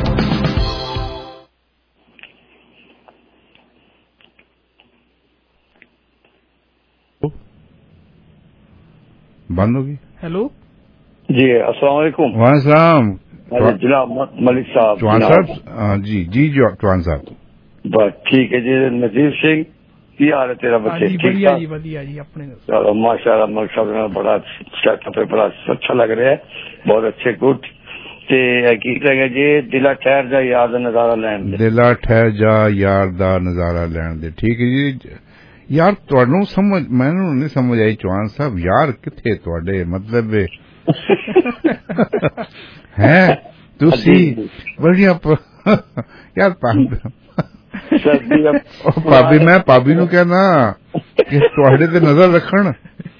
बंद होगी। हेलो जी, अस्सलाम वालेकुम। वालेकुम। जनाब मलिक साहब। चौहान साहब जी जी जो चौहान साहब। बस ठीक है जी। नजीर सिंह की हाल है तेरा बच्चे? ठीक है जी, बढ़िया जी। अपने चलो माशाल्लाह मलिक साहब ने बड़ा सेटअप है, बड़ा अच्छा लग रहा है, बहुत अच्छे गुड। ते की लगे जी दिला ठहर जा यार दा नजारा लैन दे। दिला ठहर जा यार दा नजारा लैन दे। ठीक है जी। यार ਤੁਹਾਨੂੰ ਸਮਝ ਮੈਨੂੰ ਨਹੀਂ ਸਮਝ ਆਈ ਚੌਹਾਨ ਸਾਹਿਬ, ਯਾਰ ਕਿੱਥੇ ਤੁਹਾਡੇ ਮਤਲਬ ਹੈ ਤੁਸੀਂ ਬੜੀਆਂ ਯਾਰ ਭਾਬੀ ਮੈਂ ਭਾਬੀ ਨੂੰ ਕਹਿਣਾ ਕਿ ਤੁਹਾਡੇ ਤੇ ਨਜ਼ਰ ਰੱਖਣ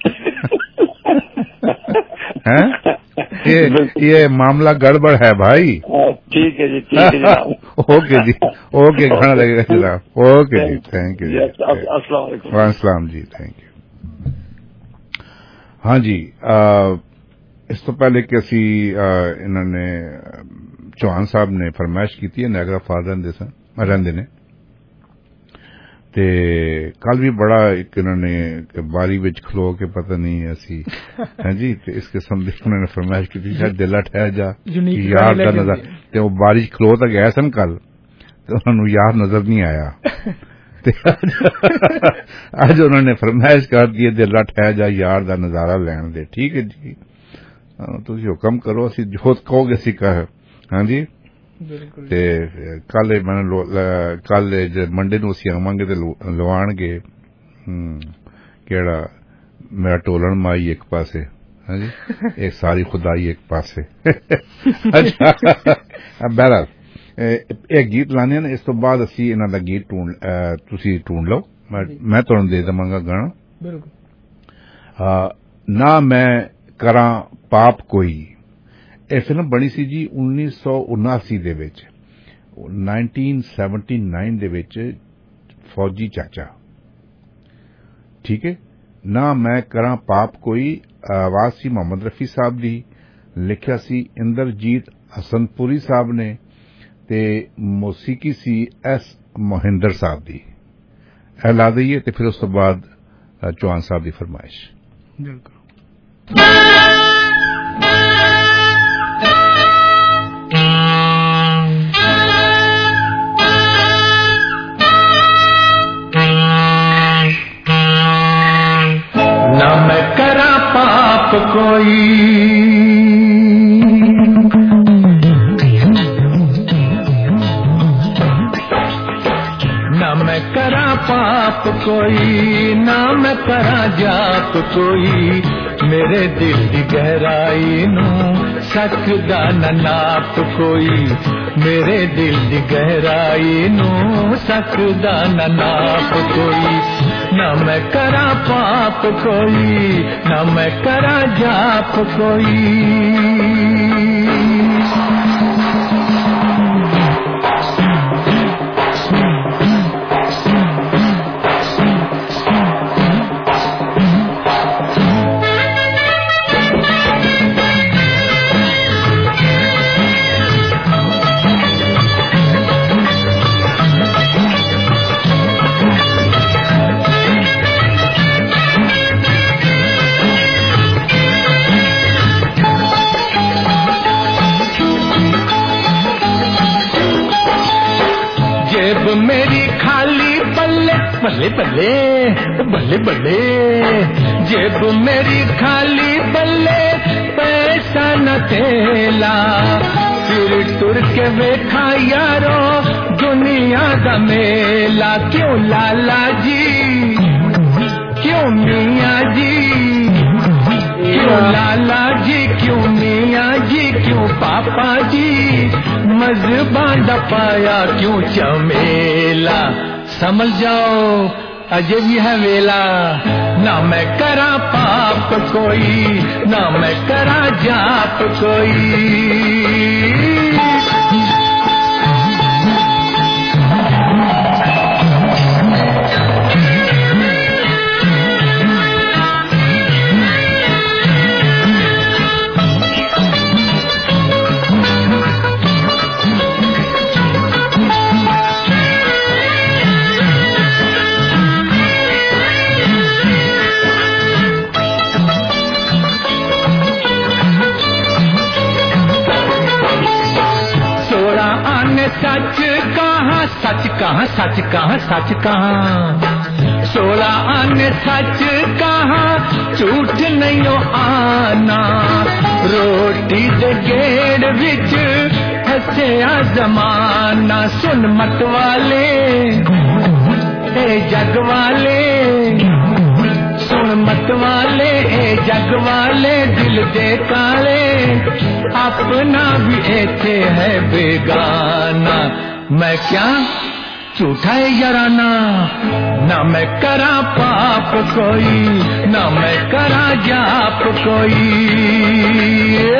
है ये ये मामला गड़बड़ है भाई। ठीक है जी, ठीक है ओके जी, ओके खाना लगेगा जनाब। ओके जी, थैंक यू। अस्सलाम वालेकुम। वालेकुम जी, थैंक यू। हाँ जी, आ, इस तो पहले कि असी इन्होंने चौहान साहब ने फरमाइश की थी नायगरा फॉल रहिंदे सन रहिंदे ने ते कल भी बड़ा एक इन्होंने बारी विच खलो के पता नहीं असी है जी ते इस किस्म की उन्होंने फरमाइश की थी शायद दिला ठहर जा यार का नजर ते वो बारिश खलो तो गए सन कल तो उन्होंने यार नजर नहीं आया ते आज उन्होंने फरमाइश कर दी दिला ठहर जा यार का नजारा लैन दे। ठीक है जी, तुसी हुक्म करो असी जो कहोगे असी कह। हाँ जी, ते कल मैंने कल मंडे नूं असीं आवांगे ते लवाणगे केड़ा मेरा टोलन माई एक पासे, हाँ जी, एक सारी खुदाई एक पासे। अच्छा बहरहाल एक गीत लाने ने, इस तो बाद असीं इन्हां दा गीत ढूंढ तुसीं ढूंढ लो, मैं तुहानूं दे देवांगा गाना। बिल्कुल। ना मैं करां पाप कोई, ਇਹ ਫਿਲਮ ਬਣੀ ਸੀ ਜੀ उन्नीस सौ उनासी ਦੇ ਵਿੱਚ उन्नीस सौ उन्यासी ਦੇ ਵਿੱਚ ਫੌਜੀ ਚਾਚਾ। ਠੀਕ ਹੈ ਨਾ ਮੈਂ ਕਰਾਂ ਪਾਪ ਕੋਈ, ਆਵਾਜ਼ ਸੀ ਮੁਹੰਮਦ ਰਫੀ ਸਾਹਿਬ ਦੀ, ਲਿਖਿਆ ਸੀ ਇੰਦਰਜੀਤ ਹਸਨਪੁਰੀ ਸਾਹਿਬ ਨੇ ਤੇ ਮੌਸੀਕੀ ਸੀ ਐਸ ਮੋਹਿੰਦਰ ਸਾਹਿਬ ਦੀ। ਇਹ ਲਾ ਦਈਏ ਤੇ ਫਿਰ ਉਸ ਤੋਂ ਬਾਅਦ ਚੌਹਾਨ ਸਾਹਿਬ ਦੀ ਫਰਮਾਇਸ਼। ਬਿਲਕੁਲ। ना मैं करा पाप कोई, ना मैं करा पाप कोई, ना मैं करा जाप कोई, मेरे दिल की गहराई नू सकदा न नाप कोई, मेरे दिल की गहराई नू सकदा न नाप कोई। ना मैं करा पाप कोई, ना मैं करा जाप कोई। मेरी खाली बल्ले बल्ले बल्ले बल्ले बल्ले, जेब मेरी खाली बल्ले पैसा न तेला, फिर तुर के वेखा यारो दुनिया दा मेला। क्यों लाला जी, क्यों मियाँ जी, क्यों लाला जी, क्यों मियाँ जी, क्यों पापा जी, मजबान पाया क्यों चमेला। समझ जाओ अजय भी है वेला, ना मैं करा पाप कोई, ना मैं करा जाप कोई। कहाँ सच कहाँ सच कहाँ सोलह आने सच कहाँ झूठ नहीं हो आना रोटी दे गेड़ विच हसिया जमाना सुन मत वाले ए जग वाले सुन मत वाले ए जग वाले दिल दे काले अपना भी ऐसे है बेगाना मैं क्या झूठा है याराना ना मैं करा पाप कोई ना मैं करा जाप कोई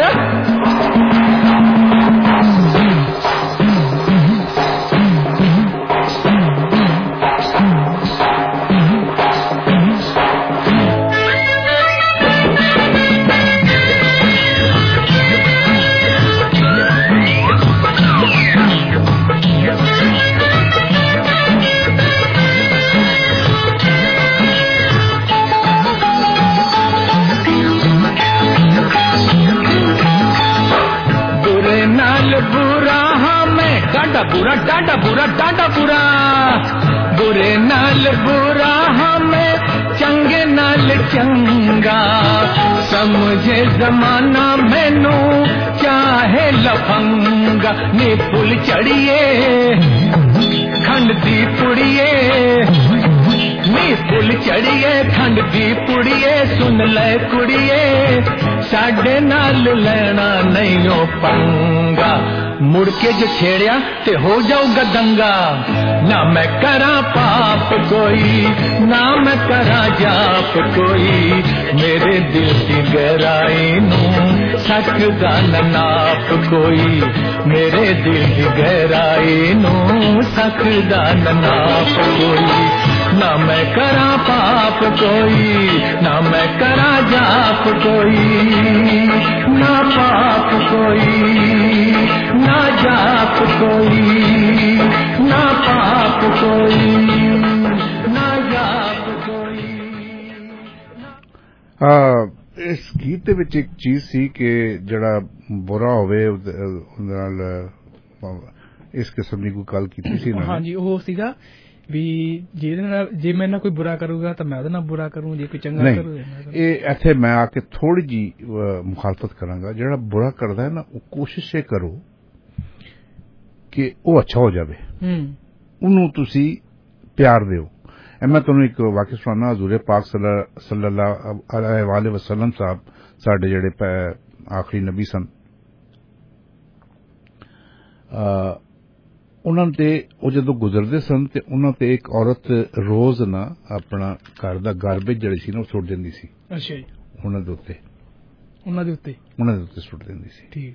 बुरा डांडा बुरा डांडा बुरा बुरे नाल बुरा हमें चंगे नाल चंगा समझे जमाना मैनू चाहे लफंगा नी पुल चढ़िए खंड दी पुड़िए नी पुल चढ़िए खंड दी पुड़िए सुन ले कुड़िए साडे नाल लेना नहीं ओ पंगा मुड़ के जो छेड़िया ते हो जाऊगा दंगा ना मैं करा पाप कोई ना मैं करा जाप कोई मेरे दिल की गहराई नू सकदा न नाप कोई मेरे दिल की गहराई नू सकदा न नाप कोई ना मैं करा पाप कोई ना मैं करा जाप कोई ना पाप कोई ना जाप कोई ना पाप कोई ना जाप कोई ਆ ਇਸ ਗੀਤ ਦੇ ਵਿੱਚ ਇੱਕ ਚੀਜ਼ ਸੀ ਕਿ ਜਿਹੜਾ ਬੁਰਾ ਹੋਵੇ ਉਹਦੇ ਨਾਲ ਇਸ ਕਿਸਮ ਦੀ ਕੋਈ ਗੱਲ ਕੀਤੀ ਸੀ ਨਾ ਹਾਂਜੀ ਉਹ ਸੀਗਾ ਵੀ ਜਿਹਦੇ ਨਾਲ ਜੇ ਮੈਂ ਨਾ ਕੋਈ ਬੁਰਾ ਕਰੂਗਾ ਤਾਂ ਮੈਂ ਉਹਦੇ ਨਾਲ ਬੁਰਾ ਕਰੂੰ ਜੇ ਕੋਈ ਚੰਗਾ ਕਰੂਗਾ ਇਹ ਇੱਥੇ ਮੈਂ ਆ ਕੇ ਥੋੜੀ ਜੀ ਮੁਖਾਲਫਤ ਕਰਾਂਗਾ ਜਿਹੜਾ ਬੁਰਾ ਕਰਦਾ ਹੈ ਨਾ ਉਹ ਕੋਸ਼ਿਸ਼ ਇਹ ਕਰੋ ਕਿ ਉਹ ਅੱਛਾ ਹੋ ਜਾਵੇ ਉਹਨੂੰ ਤੁਸੀਂ ਪਿਆਰ ਦਿਓ ਮੈਂ ਤੁਹਾਨੂੰ ਇੱਕ ਵਾਕਿਆ ਸੁਣਾਉਣਾ ਹਜ਼ੂਰ ਪਾਕ ਸੱਲੱਲਾਹੁ ਅਲੈਹਿ ਵਸੱਲਮ ਸਾਹਿਬ ਸਾਡੇ ਜਿਹੜੇ ਆਖਰੀ ਨਬੀ ਸਨ ਉਹਨਾਂ ਤੇ ਉਹ ਜਦੋਂ ਗੁਜ਼ਰਦੇ ਸਨ ਤੇ ਉਹਨਾਂ ਤੇ ਇੱਕ ਔਰਤ ਰੋਜ਼ ਨਾ ਆਪਣਾ ਘਰ ਦਾ ਗਾਰਬੇਜ ਜਿਹੜੀ ਸੀ ਨਾ ਉਹ ਸੁੱਟ ਦਿੰਦੀ ਸੀ ਅੱਛਾ ਜੀ ਉਹਨਾਂ ਦੇ ਉੱਤੇ ਉਹਨਾਂ ਦੇ ਉੱਤੇ ਉਹਨਾਂ ਦੇ ਉੱਤੇ ਸੁੱਟ ਦਿੰਦੀ ਸੀ ਠੀਕ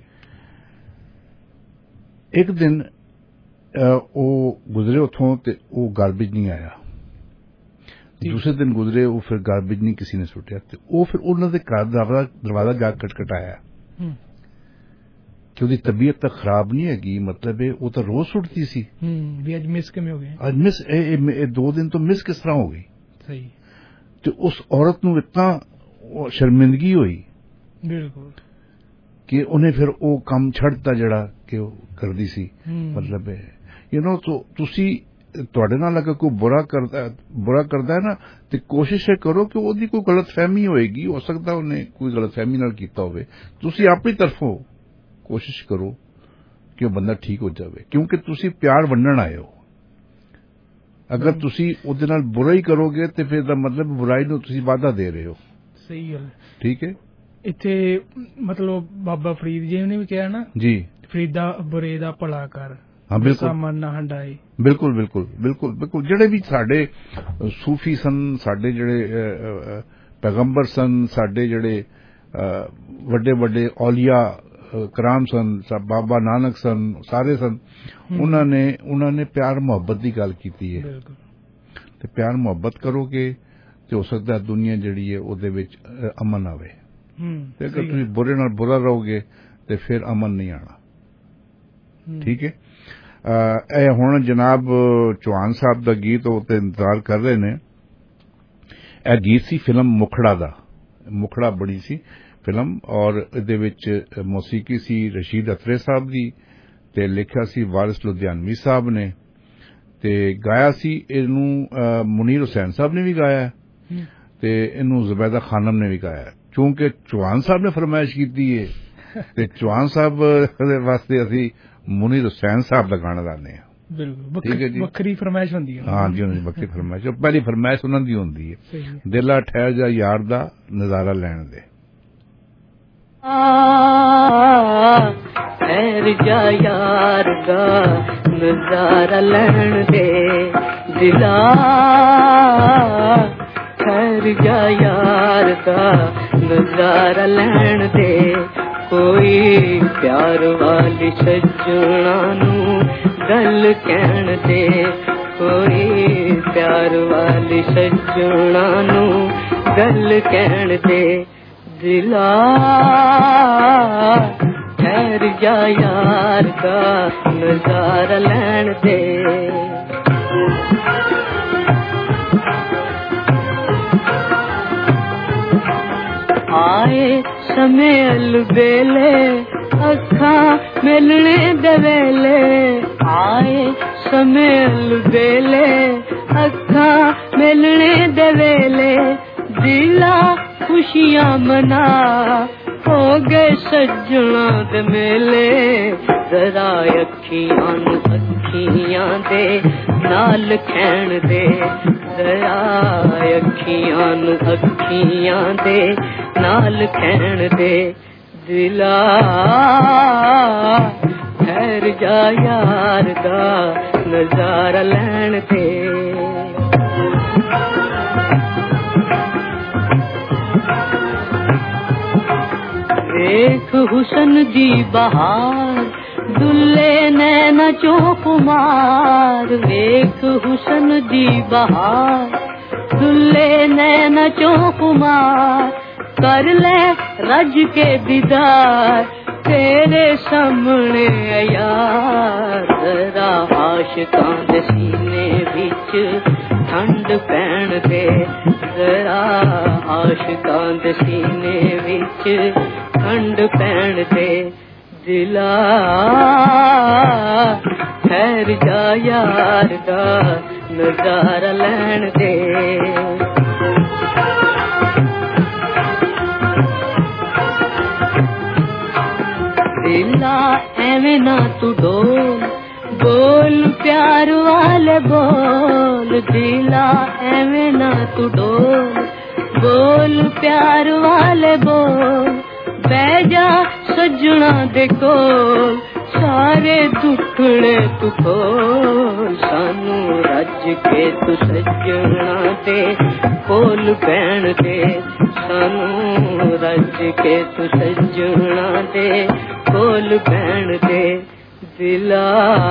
ਇੱਕ ਦਿਨ ਉਹ ਗੁਜ਼ਰੇ ਉੱਥੋਂ ਤੇ ਉਹ ਗਾਰਬੇਜ ਨਹੀਂ ਆਇਆ ਦੂਸਰੇ ਦਿਨ ਗੁਜ਼ਰੇ ਉਹ ਫਿਰ ਗਾਰਬੇਜ ਨਹੀਂ ਕਿਸੇ ਨੇ ਸੁੱਟਿਆ ਤੇ ਉਹ ਫਿਰ ਉਹਨਾਂ ਦੇ ਘਰ ਦਾ ਦਰਵਾਜ਼ਾ ਜਾ ਖਟਖਟਾਇਆ ਕਿ ਉਹਦੀ ਤਬੀਅਤ ਤਾਂ ਖਰਾਬ ਨਹੀਂ ਹੈਗੀ ਮਤਲਬ ਇਹ ਉਹ ਤਾਂ ਰੋਜ਼ ਸੁੱਟਦੀ ਸੀ ਵੀ ਅੱਜ ਮਿਸ ਕਿਵੇਂ ਹੋ ਗਏ ਅੱਜ ਮਿਸ ਇਹ ਦੋ ਦਿਨ ਤੋਂ ਮਿਸ ਕਿਸ ਤਰ੍ਹਾਂ ਹੋ ਗਈ ਸਹੀ ਤੇ ਉਸ ਔਰਤ ਨੂੰ ਇਤਨਾ ਸ਼ਰਮਿੰਦਗੀ ਹੋਈ ਬਿਲਕੁਲ ਕਿ ਉਹਨੇ ਫਿਰ ਉਹ ਕੰਮ ਛੱਡਤਾ ਜਿਹੜਾ ਕਿ ਉਹ ਕਰਦੀ ਸੀ ਮਤਲਬ ਯੂ نو ਤੁਸੀਂ ਤੁਹਾਡੇ ਨਾਲ ਅਗਰ ਕੋਈ ਬੁਰਾ ਕਰਦਾ ਬੁਰਾ ਕਰਦਾ ਹੈ ਨਾ ਤੇ ਕੋਸ਼ਿਸ਼ ਕਰੋ ਕਿ ਉਹਦੀ ਕੋਈ ਗਲਤਫਹਿਮੀ ਹੋਏਗੀ ਹੋ ਸਕਦਾ ਉਹਨੇ ਕੋਈ ਗਲਤਫਹਿਮੀ ਨਾਲ ਕੀਤਾ ਹੋਵੇ ਤੁਸੀਂ ਆਪਣੀ ਤਰਫੋਂ ਕੋਸ਼ਿਸ਼ ਕਰੋ ਕਿ ਉਹ ਬੰਦਾ ਠੀਕ ਹੋ ਜਾਵੇ ਕਿਉਂਕਿ ਤੁਸੀਂ ਪਿਆਰ ਵੰਡਣ ਆਏ ਹੋ ਅਗਰ ਤੁਸੀਂ ਉਹਦੇ ਨਾਲ ਬੁਰਾ ਹੀ ਕਰੋਗੇ ਤੇ ਫਿਰ ਦਾ ਮਤਲਬ ਬੁਰਾਈ ਨੂੰ ਤੁਸੀਂ ਵਾਅਦਾ ਦੇ ਰਹੇ ਹੋ ਸਹੀ ਗੱਲ ਠੀਕ ਹੈ ਇੱਥੇ ਮਤਲਬ ਬਾਬਾ ਫਰੀਦ ਜੀ ਨੇ ਵੀ ਕਿਹਾ ਨਾ ਜੀ ਫਰੀਦਾ ਬੁਰੇ ਦਾ ਭਲਾ ਕਰ ਹਾਂ ਬਿਲਕੁਲ ਮਨ ਨਾ ਹੰਡਾਏ ਬਿਲਕੁਲ ਬਿਲਕੁਲ ਬਿਲਕੁਲ ਬਿਲਕੁਲ ਜਿਹੜੇ ਵੀ ਸਾਡੇ ਸੂਫੀ ਸਨ ਸਾਡੇ ਜਿਹੜੇ ਪੈਗੰਬਰ ਸਨ ਸਾਡੇ ਜਿਹੜੇ ਵੱਡੇ ਵੱਡੇ ਔਲੀਆ ਕਰਾਮ ਸਨ ਬਾਬਾ ਨਾਨਕ ਸਨ ਸਾਰੇ ਸਨ ਉਹਨਾਂ ਨੇ ਉਹਨਾਂ ਨੇ ਪਿਆਰ ਮੁਹੱਬਤ ਦੀ ਗੱਲ ਕੀਤੀ ਹੈ ਤੇ ਪਿਆਰ ਮੁਹੱਬਤ ਕਰੋਗੇ ਤੇ ਹੋ ਸਕਦਾ ਦੁਨੀਆ ਜਿਹੜੀ ਹੈ ਉਹਦੇ ਵਿੱਚ ਅਮਨ ਆਵੇ ਤੇ ਅਗਰ ਤੁਸੀਂ ਬੁਰੇ ਨਾਲ ਬੁਰਾ ਰਹੋਗੇ ਤੇ ਫਿਰ ਅਮਨ ਨਹੀਂ ਆਣਾ ਠੀਕ ਹੈ ਇਹ ਹੁਣ ਜਨਾਬ ਚੌਹਾਨ ਸਾਹਿਬ ਦਾ ਗੀਤ ਉਹ ਤੇ ਇੰਤਜ਼ਾਰ ਕਰ ਰਹੇ ਨੇ ਇਹ ਗੀਤ ਸੀ ਫਿਲਮ ਮੁਖੜਾ ਦਾ ਮੁਖੜਾ ਬਣੀ ਸੀ ਫਿਲਮ ਔਰ ਇਹਦੇ ਵਿੱਚ ਮੌਸੀਕੀ ਸੀ ਰਸ਼ੀਦ ਅਤਰੇ ਸਾਹਿਬ ਦੀ ਤੇ ਲਿਖਿਆ ਸੀ ਵਾਰਿਸ ਲੁਧਿਆਣਵੀ ਸਾਹਿਬ ਨੇ ਤੇ ਗਾਇਆ ਸੀ ਇਹਨੂੰ ਮੁਨੀਰ ਹੁਸੈਨ ਸਾਹਿਬ ਨੇ ਵੀ ਗਾਇਆ ਤੇ ਇਹਨੂੰ ਜ਼ੁਬੈਦਾ ਖਾਨਮ ਨੇ ਵੀ ਗਾਇਆ। ਕਿਉਂਕਿ ਚੌਹਾਨ ਸਾਹਿਬ ਨੇ ਫਰਮਾਇਸ਼ ਕੀਤੀ ਹੈ ਤੇ ਚੌਹਾਨ ਸਾਹਿਬ ਦੇ ਵਾਸਤੇ ਅਸੀਂ ਮੁਨੀਰ ਹੁਸੈਨ ਸਾਹਿਬ ਦਾ ਗਾਣਾ ਗਾਉਂਦੇ ਹਾਂ। ਬਿਲਕੁਲ ਵੱਖਰੀ ਫਰਮਾਇਸ਼ ਹੁੰਦੀ ਹੈ। ਹਾਂ ਜੀ, ਉਹਨਾਂ ਦੀ ਵੱਖਰੀ ਫਰਮਾਇਸ਼, ਪਹਿਲੀ ਫਰਮਾਇਸ਼ ਉਹਨਾਂ ਦੀ ਹੁੰਦੀ ਹੈ, ਦਿਲਾ ਠਹਿਰ ਜਾ ਯਾਰ ਦਾ ਨਜ਼ਾਰਾ ਲੈਣ ਦੇ। ठहर जा यार का नजारा लैण दे दिला, ठहर जा यार का नजारा लैण दे, कोई प्यार वाली सजना नू गल कहण दे, कोई प्यार वाली सजना नू गल कहण दे दिला, ठहर जा यार का नजारा लैण दे। आए समय अलबेले अखां मिलने दे वेले, आए समय अलबेले अखां मिलने दे वेले, दिला खुशियां मना हो गए सजना दे मेले, जरा अखियां नू अखियां दे नाल खैण दे, जरा अखियां नू अखियां दे नाल खैण दे दिला, ठहर जा यार दा नजारा लैण दे। देख हुसन दी बहार दुल्ले नैना चौकुमार, देख हुसन दी बहार दुल्ले नैना चौकुमार, कर ले रज के दीदार तेरे सामने यार, जरा आशिकां दे सीने विच ठंड पैण दे, जरा आशिकां दे सीने विच ठंड पैण दे दिला, ठहर जा यार दा नजारा लैण दे। दिला एवें ना तू डोल, बोल प्यार वाले बोल, दिला एवें ना तू डोल, बोल प्यार वाले बोल, बैजा सजना दे कोल, सारे दुखड़े तू खोल, सानू रज के तू सजना दे कोल बैण दे, सानू रज के तू सजना दे कोल बैण दे दिला,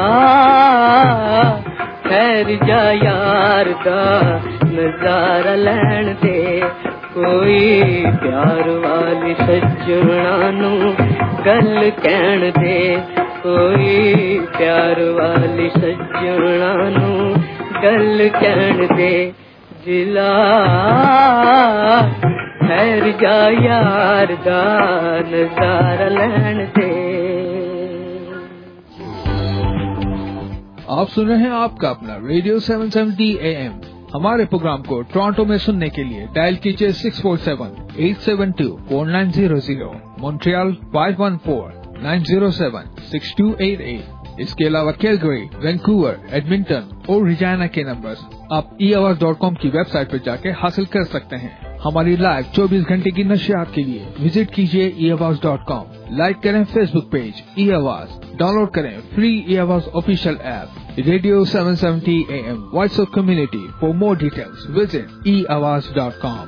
ठहर जा यार दा नजारा लैण दे, कोई प्यार वाली सजना नू गल कहण दे, कोई प्यार वाली सजना नू गल कहण दे दिला, ठहर जा यार दा नजारा लैण दे। आप सुन रहे हैं आपका अपना radio seven seventy A M. हमारे प्रोग्राम को टोरंटो में सुनने के लिए डायल कीजिए six four seven eight seven two four nine zero zero, Montreal five one four nine zero seven six two eight eight. इसके अलावा कैलगरी, वैंकूवर, एडमिंटन और रिजाना के नंबर्स आप ई आवाज डॉट कॉम की वेबसाइट पर जाके हासिल कर सकते हैं। हमारी लाइव चौबीस घंटे की नशियात के लिए विजिट कीजिए e Awaz dot com, like करें Facebook page e Awaz, download करें free e Awaz official app radio seven seventy A M voice of community. For more details visit e Awaz dot com.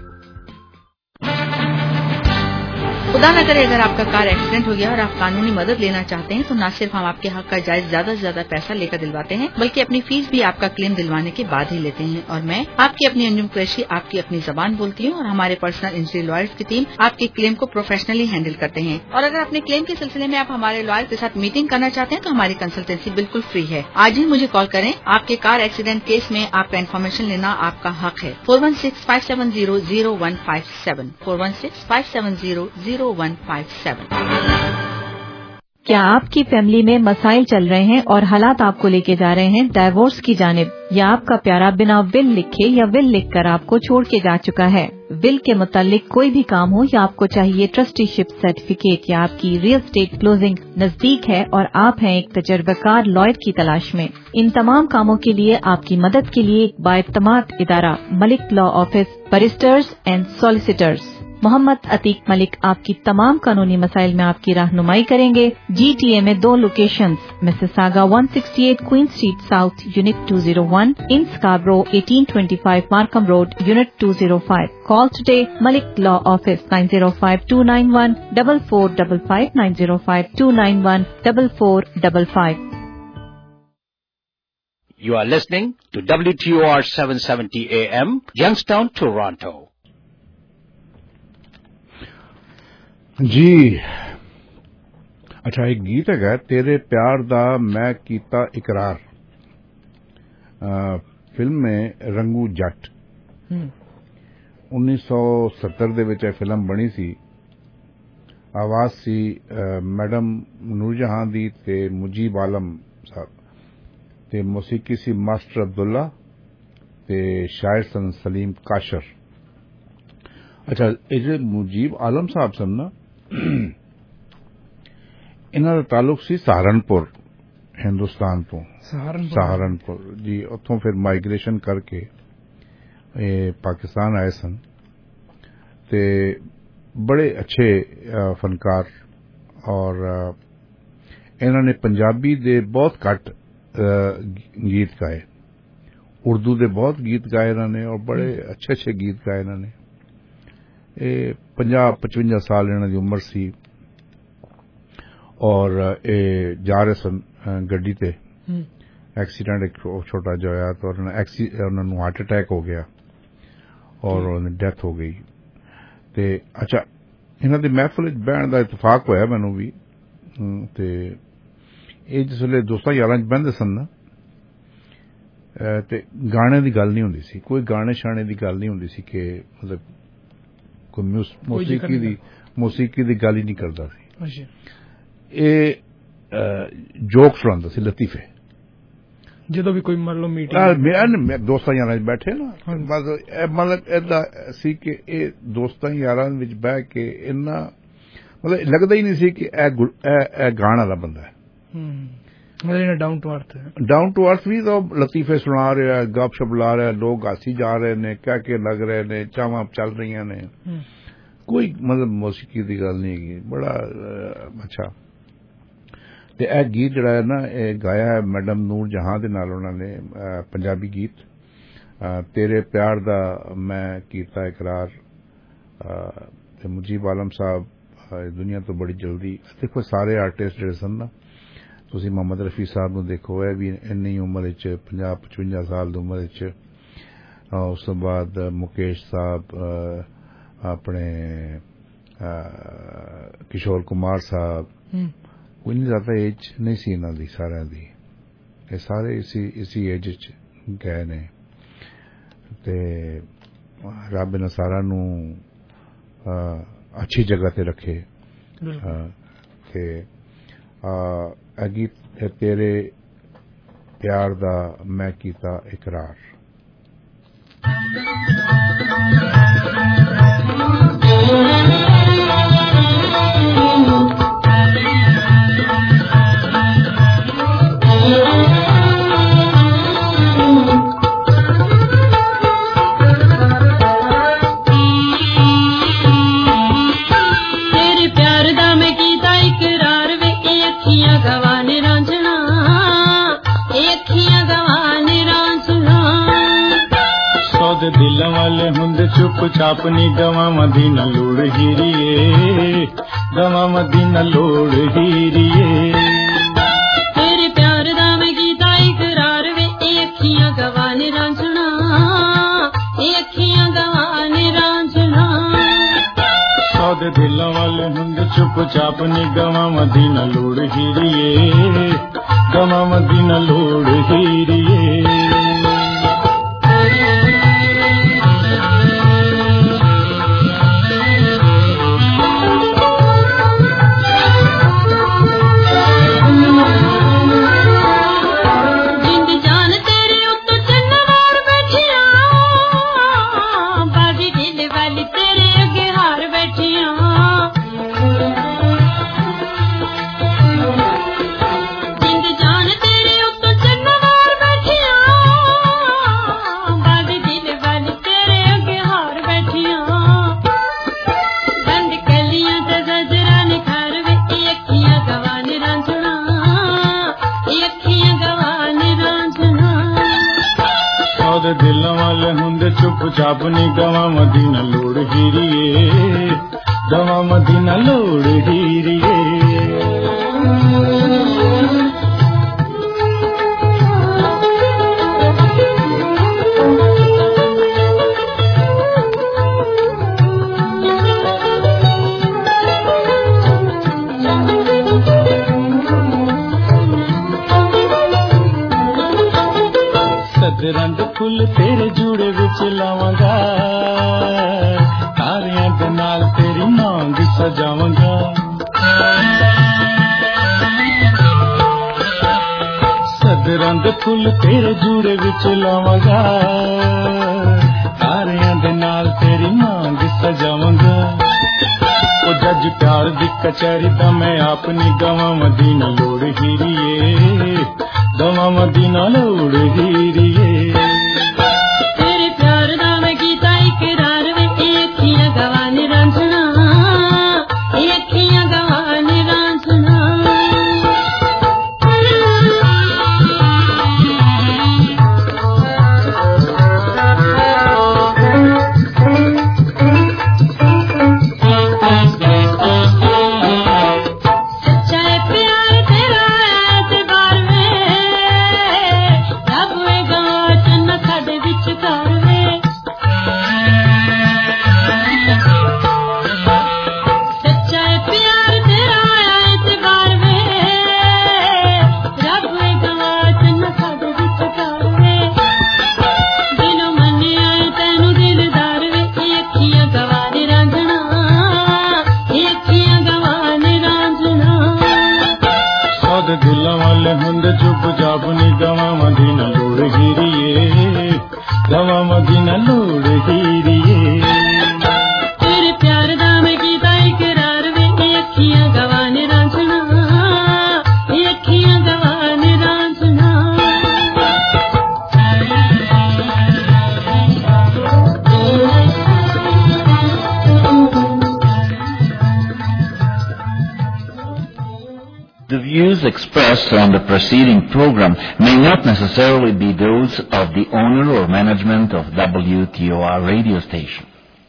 खुदा न करे अगर आपका कार एक्सीडेंट हो गया और आप कानूनी मदद लेना चाहते हैं तो न सिर्फ हम आपके हक का जायज ज्यादा से ज्यादा पैसा लेकर दिलवाते हैं बल्कि अपनी फीस भी आपका क्लेम दिलवाने के बाद ही लेते हैं। और मैं आपकी अपनी अंजुम कुरैशी आपकी अपनी जबान बोलती हूँ और हमारे पर्सनल इंजरी लॉयर्स की टीम आपके क्लेम को प्रोफेशनली हैंडल करते हैं। और अगर अपने क्लेम के सिलसिले में आप हमारे लॉयर के साथ मीटिंग करना चाहते हैं तो हमारी कंसल्टेंसी बिल्कुल फ्री है। आज ही मुझे कॉल करें। आपके कार एक्सीडेंट केस में आपका इन्फॉर्मेशन लेना आपका हक है। Four one six five seven zero zero one five seven four one six five seven zero zero one five seven. क्या आपकी फैमिली में मसाइल चल रहे हैं और हालात आपको लेके जा रहे हैं डाइवोर्स की जानिब, या आपका प्यारा बिना विल लिखे या विल लिखकर आपको छोड़ के जा चुका है? विल के मुतालिक कोई भी काम हो या आपको चाहिए ट्रस्टीशिप सर्टिफिकेट, या आपकी रियल एस्टेट क्लोजिंग नजदीक है और आप हैं एक तजर्बाकार लॉयर की तलाश में, इन तमाम कामों के लिए आपकी मदद के लिए एक बाएतमाद इदारा Malik law office, barristers and solicitors Mohammad Atiq Malik आपकी तमाम कानूनी मसाइल में आपकी रहनुमाई करेंगे। जीटीए में दो locations, Mississauga one sixty-eight Queen Street South unit two oh one, in Scarborough eighteen twenty-five Markham Road unit two oh five. Call today Malik Law Office nine oh five two nine one four four five five nine oh five two nine one four four five five. You are listening to W T O R seven seventy A M, Youngstown, Toronto. जी अच्छा, एक गीत है तेरे प्यार दा मैं कीता इकरार, फिल्म में रंगू जट उन्नीस सौ सत्तर दे विच फिल्म बनी सी। आवाज सी मैडम नूरजहां दी ते मुजीब आलम साहब, ते मौसीकी सी मास्टर अब्दुल्ला ते शायर सन सलीम काशर। अच्छा, ये जो मुजीब आलम साहब सन ना, इन्हां दा ताल्लुक सी सहारनपुर, हिंदुस्तान तो सहारनपुर जी। उत्थों फिर माइग्रेशन करके पाकिस्तान आए सन, ते बड़े अच्छे फनकार, और इन्होंने पंजाबी दे बहुत घट गीत गाए, उर्दू दे बहुत गीत गाए इन्होंने, और बड़े अच्छे अच्छे गीत गाए इन्होंने। पंजाह पचवंजा साल इन्हों की उम्र सी, और ए जा रहे सन गड्डी ते, एक्सीडेंट एक छोटा जो होया तो उन्होंने हार्ट अटैक हो गया और उन्हें डेथ हो गई। ते अच्छा, इन्हों की महफिल बहन का इतफाक होया मैनू भी, ते ये जिसले दोस्तां यारां च बहंदे सन ना, ते गाने की गल नहीं हुंदी सी, कोई गाने शाने की गल नहीं हुंदी सी कि मतलब कोई मौसीकी दी मौसीकी दी गल ही नहीं करदा सी। ये जोक सुनांदा सी, लतीफे, ਜਦੋਂ भी कोई मतलब मीटिंग दोस्तां यारां च बैठे ना, बस मतलब ऐदा सी कि ये दोस्तां यारां विच बैठ के इन्ना मतलब लगदा ही नहीं सी कि ए गाण वाला बंदा है, मतलब down to earth down to earth भी। तो लतीफे सुना रहा है, गपशप ला रहा है, लोग हसी जा रहे ने, क्या क्या लग रहे ने, चावां चल रही ने, कोई मतलब मौसीकी की गल नहीं है। बड़ा अच्छा। ते ए गीत जड़ा है ना, ए गाया है मैडम नूर जहां दे नाल उन्होंने, पंजाबी गीत तेरे प्यार दा मैं कीता इकरार। ते मुजीब आलम साहब दुनिया तो बड़ी जल्दी, देखो सारे आर्टिस्ट जड़े सन ना, तुसी मोहम्मद रफी साहब नूं देखो, है भी इन्नी उम्र च पंजाह पचवंजा साल दी उम्र च। उस तो बाद मुकेश साहब, अपने किशोर कुमार साहब, कोई नहीं ज्यादा एज नहीं सी इन्हां दी सारियां दी, ये सारे इसी इसी एज च गए ने। ते रब इन्हां सारा नूं अच्छी जगह ते रखे। ते गीत तेरे प्यार दा मैं कीता इकरार। दिल वाले हुंदे चुप चाप नी गवा मदीना लोड़ हीरिए, गवा मदीना लोड़ हीरिए। तेरे प्यार दा मैं कीता इकरार वे, ए अखियां गवाने रांझना, ए अखियां गवाने रांझना। सौदे दिल वाले हुंदे चुप चाप नी गवा मदीना लोड़ हीरिए, गवा मदीना लोड़ हीरिए। जाबनी गवा मदीना लोड़ हीरिए गवा मदीना लोड़ हीरिए रंग फुल तेरे जूड़े विच लावांगा तारियां दे नाल तेरी मांग सजावांगा सद रंग फुल तेरे जूड़े विच लावांगा तारियां दे नाल तेरी मांग सजावांगा ओ जज प्यार दी कचहरी दा मैं अपनी गवां मदीना लोड़ हीरिए गवां मदीना लोड़ हीरिए तेरे प्यार दा मैं कीता इकरार वे अखियां गवाने रांझना अखियां गवाने Raanjhanaa Expressed on the preceding program may not necessarily be those of the owner or management of W T O R radio station.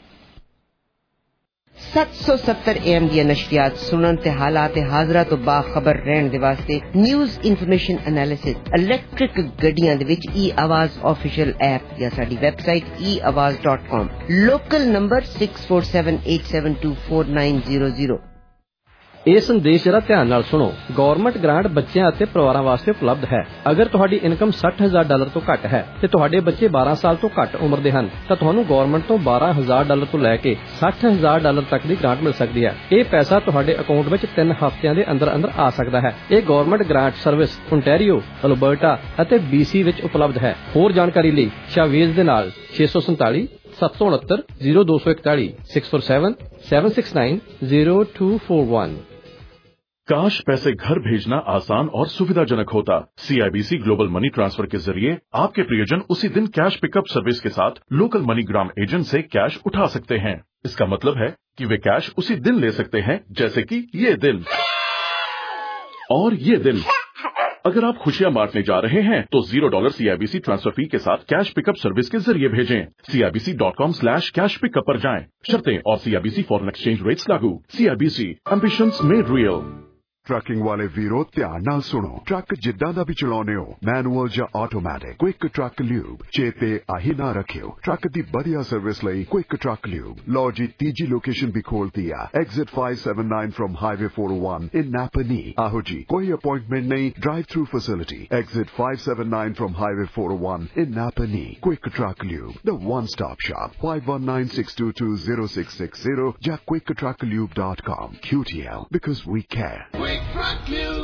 सत्त सौ सत्तर एएम ਦੀਆਂ ਨਸ਼ਰੀਆਤ ਸੁਣਨ ਤੇ ਹਾਲਾਤ ਹਾਜ਼ਰਾ ਤੋਂ ਬਾਖਬਰ ਰਹਿਣ ਦੇ ਵਾਸਤੇ ਨਿਊਜ਼ ਇਨਫੋਰਮੇਸ਼ਨ ਐਨਾਲਿਸਿਸ ਇਲੈਕਟ੍ਰਿਕ ਗੱਡੀਆਂ ਦੇ ਵਿੱਚ ਈ ਆਵਾਜ਼ ਆਫੀਸ਼ੀਅਲ ਐਪ ਜਾਂ ਸਾਡੀ website e awaz dot com local number six four seven eight seven two four nine zero zero ਇਹ ਸੰਦੇਸ਼ ਜਰਾ ਧਿਆਨ ਨਾਲ ਸੁਣੋ। ਗਵਰਨਮੈਂਟ ਗ੍ਰਾਂਟ ਬੱਚਿਆਂ ਅਤੇ ਪਰਿਵਾਰਾਂ ਵਾਸਤੇ ਉਪਲਬਧ ਹੈ। ਅਗਰ ਤੁਹਾਡੀ ਇਨਕਮ ਸੱਠ ਹਜ਼ਾਰ ਡਾਲਰ ਤੋਂ ਘੱਟ ਹੈ ਤੇ ਤੁਹਾਡੇ ਬੱਚੇ ਬਾਰਾਂ ਸਾਲ ਤੋਂ ਘੱਟ ਉਮਰ ਦੇ ਹਨ ਤਾਂ ਤੁਹਾਨੂੰ ਗਵਰਨਮੈਂਟ ਤੋਂ ਬਾਰਾਂ ਹਜ਼ਾਰ ਡਾਲਰ ਤੋਂ ਲੈ ਕੇ ਸੱਠ ਹਜ਼ਾਰ ਡਾਲਰ ਤੱਕ ਦੀ ਗ੍ਰਾਂਟ ਮਿਲ ਸਕਦੀ ਹੈ। ਇਹ ਪੈਸਾ ਤੁਹਾਡੇ ਅਕਾਊਂਟ ਵਿੱਚ ਤਿੰਨ ਹਫ਼ਤਿਆਂ ਦੇ ਅੰਦਰ ਅੰਦਰ ਆ ਸਕਦਾ ਹੈ। ਇਹ government grant service Ontario, Alberta ਅਤੇ ਬੀਸੀ ਵਿੱਚ ਉਪਲਬਧ ਹੈ। ਹੋਰ ਜਾਣਕਾਰੀ ਲਈ ਸ਼ਾਵੇਜ਼ ਦੇ ਨਾਲ ਛੇ ਸੌ ਸੰਤਾਲੀ ਸੱਤ ਸੌ ਉਨੱਤਰ ਜ਼ੀਰੋ ਦੋ ਸੌ ਇਕਤਾਲੀ six four seven seven six nine zero two four one. काश पैसे घर भेजना आसान और सुविधाजनक होता। सीआईबीसी ग्लोबल मनी ट्रांसफर के जरिए आपके प्रियजन उसी दिन कैश पिकअप सर्विस के साथ लोकल मनीग्राम एजेंट से कैश उठा सकते हैं। इसका मतलब है कि वे कैश उसी दिन ले सकते हैं, जैसे कि ये दिन और ये दिन। अगर आप खुशियां बांटने जा रहे हैं तो zero dollar CIBC transfer fee के साथ कैश पिकअप सर्विस के जरिए भेजें। CIBC dot com slash cash pickup पर जाएं। शर्तें और सीआईबीसी फॉरेन एक्सचेंज रेट्स लागू। CIBC ambitions made real. Trucking वाले वीरो ध्यान नाल सुनो। ट्रक जिद्दां दा भी चलाउने हो, मैनुअल या ऑटोमैटिक, क्विक ट्रक ल्यूब चेते आही ना रखियो। ट्रक दी बढ़िया सर्विस लई क्विक ट्रक ल्यूब। लो जी तीजी लोकेशन भी खोलती है, exit five seven nine from highway four oh one in Napanee. आहो जी कोई अपॉइंटमेंट नहीं, drive through facility. Exit five seven nine from highway four oh one in Napanee. Quick Truck Lube, the one stop shop. five one nine six two two zero six six zero या quick truck lube dot com। Q T L, because we care. Quick Truck Lube.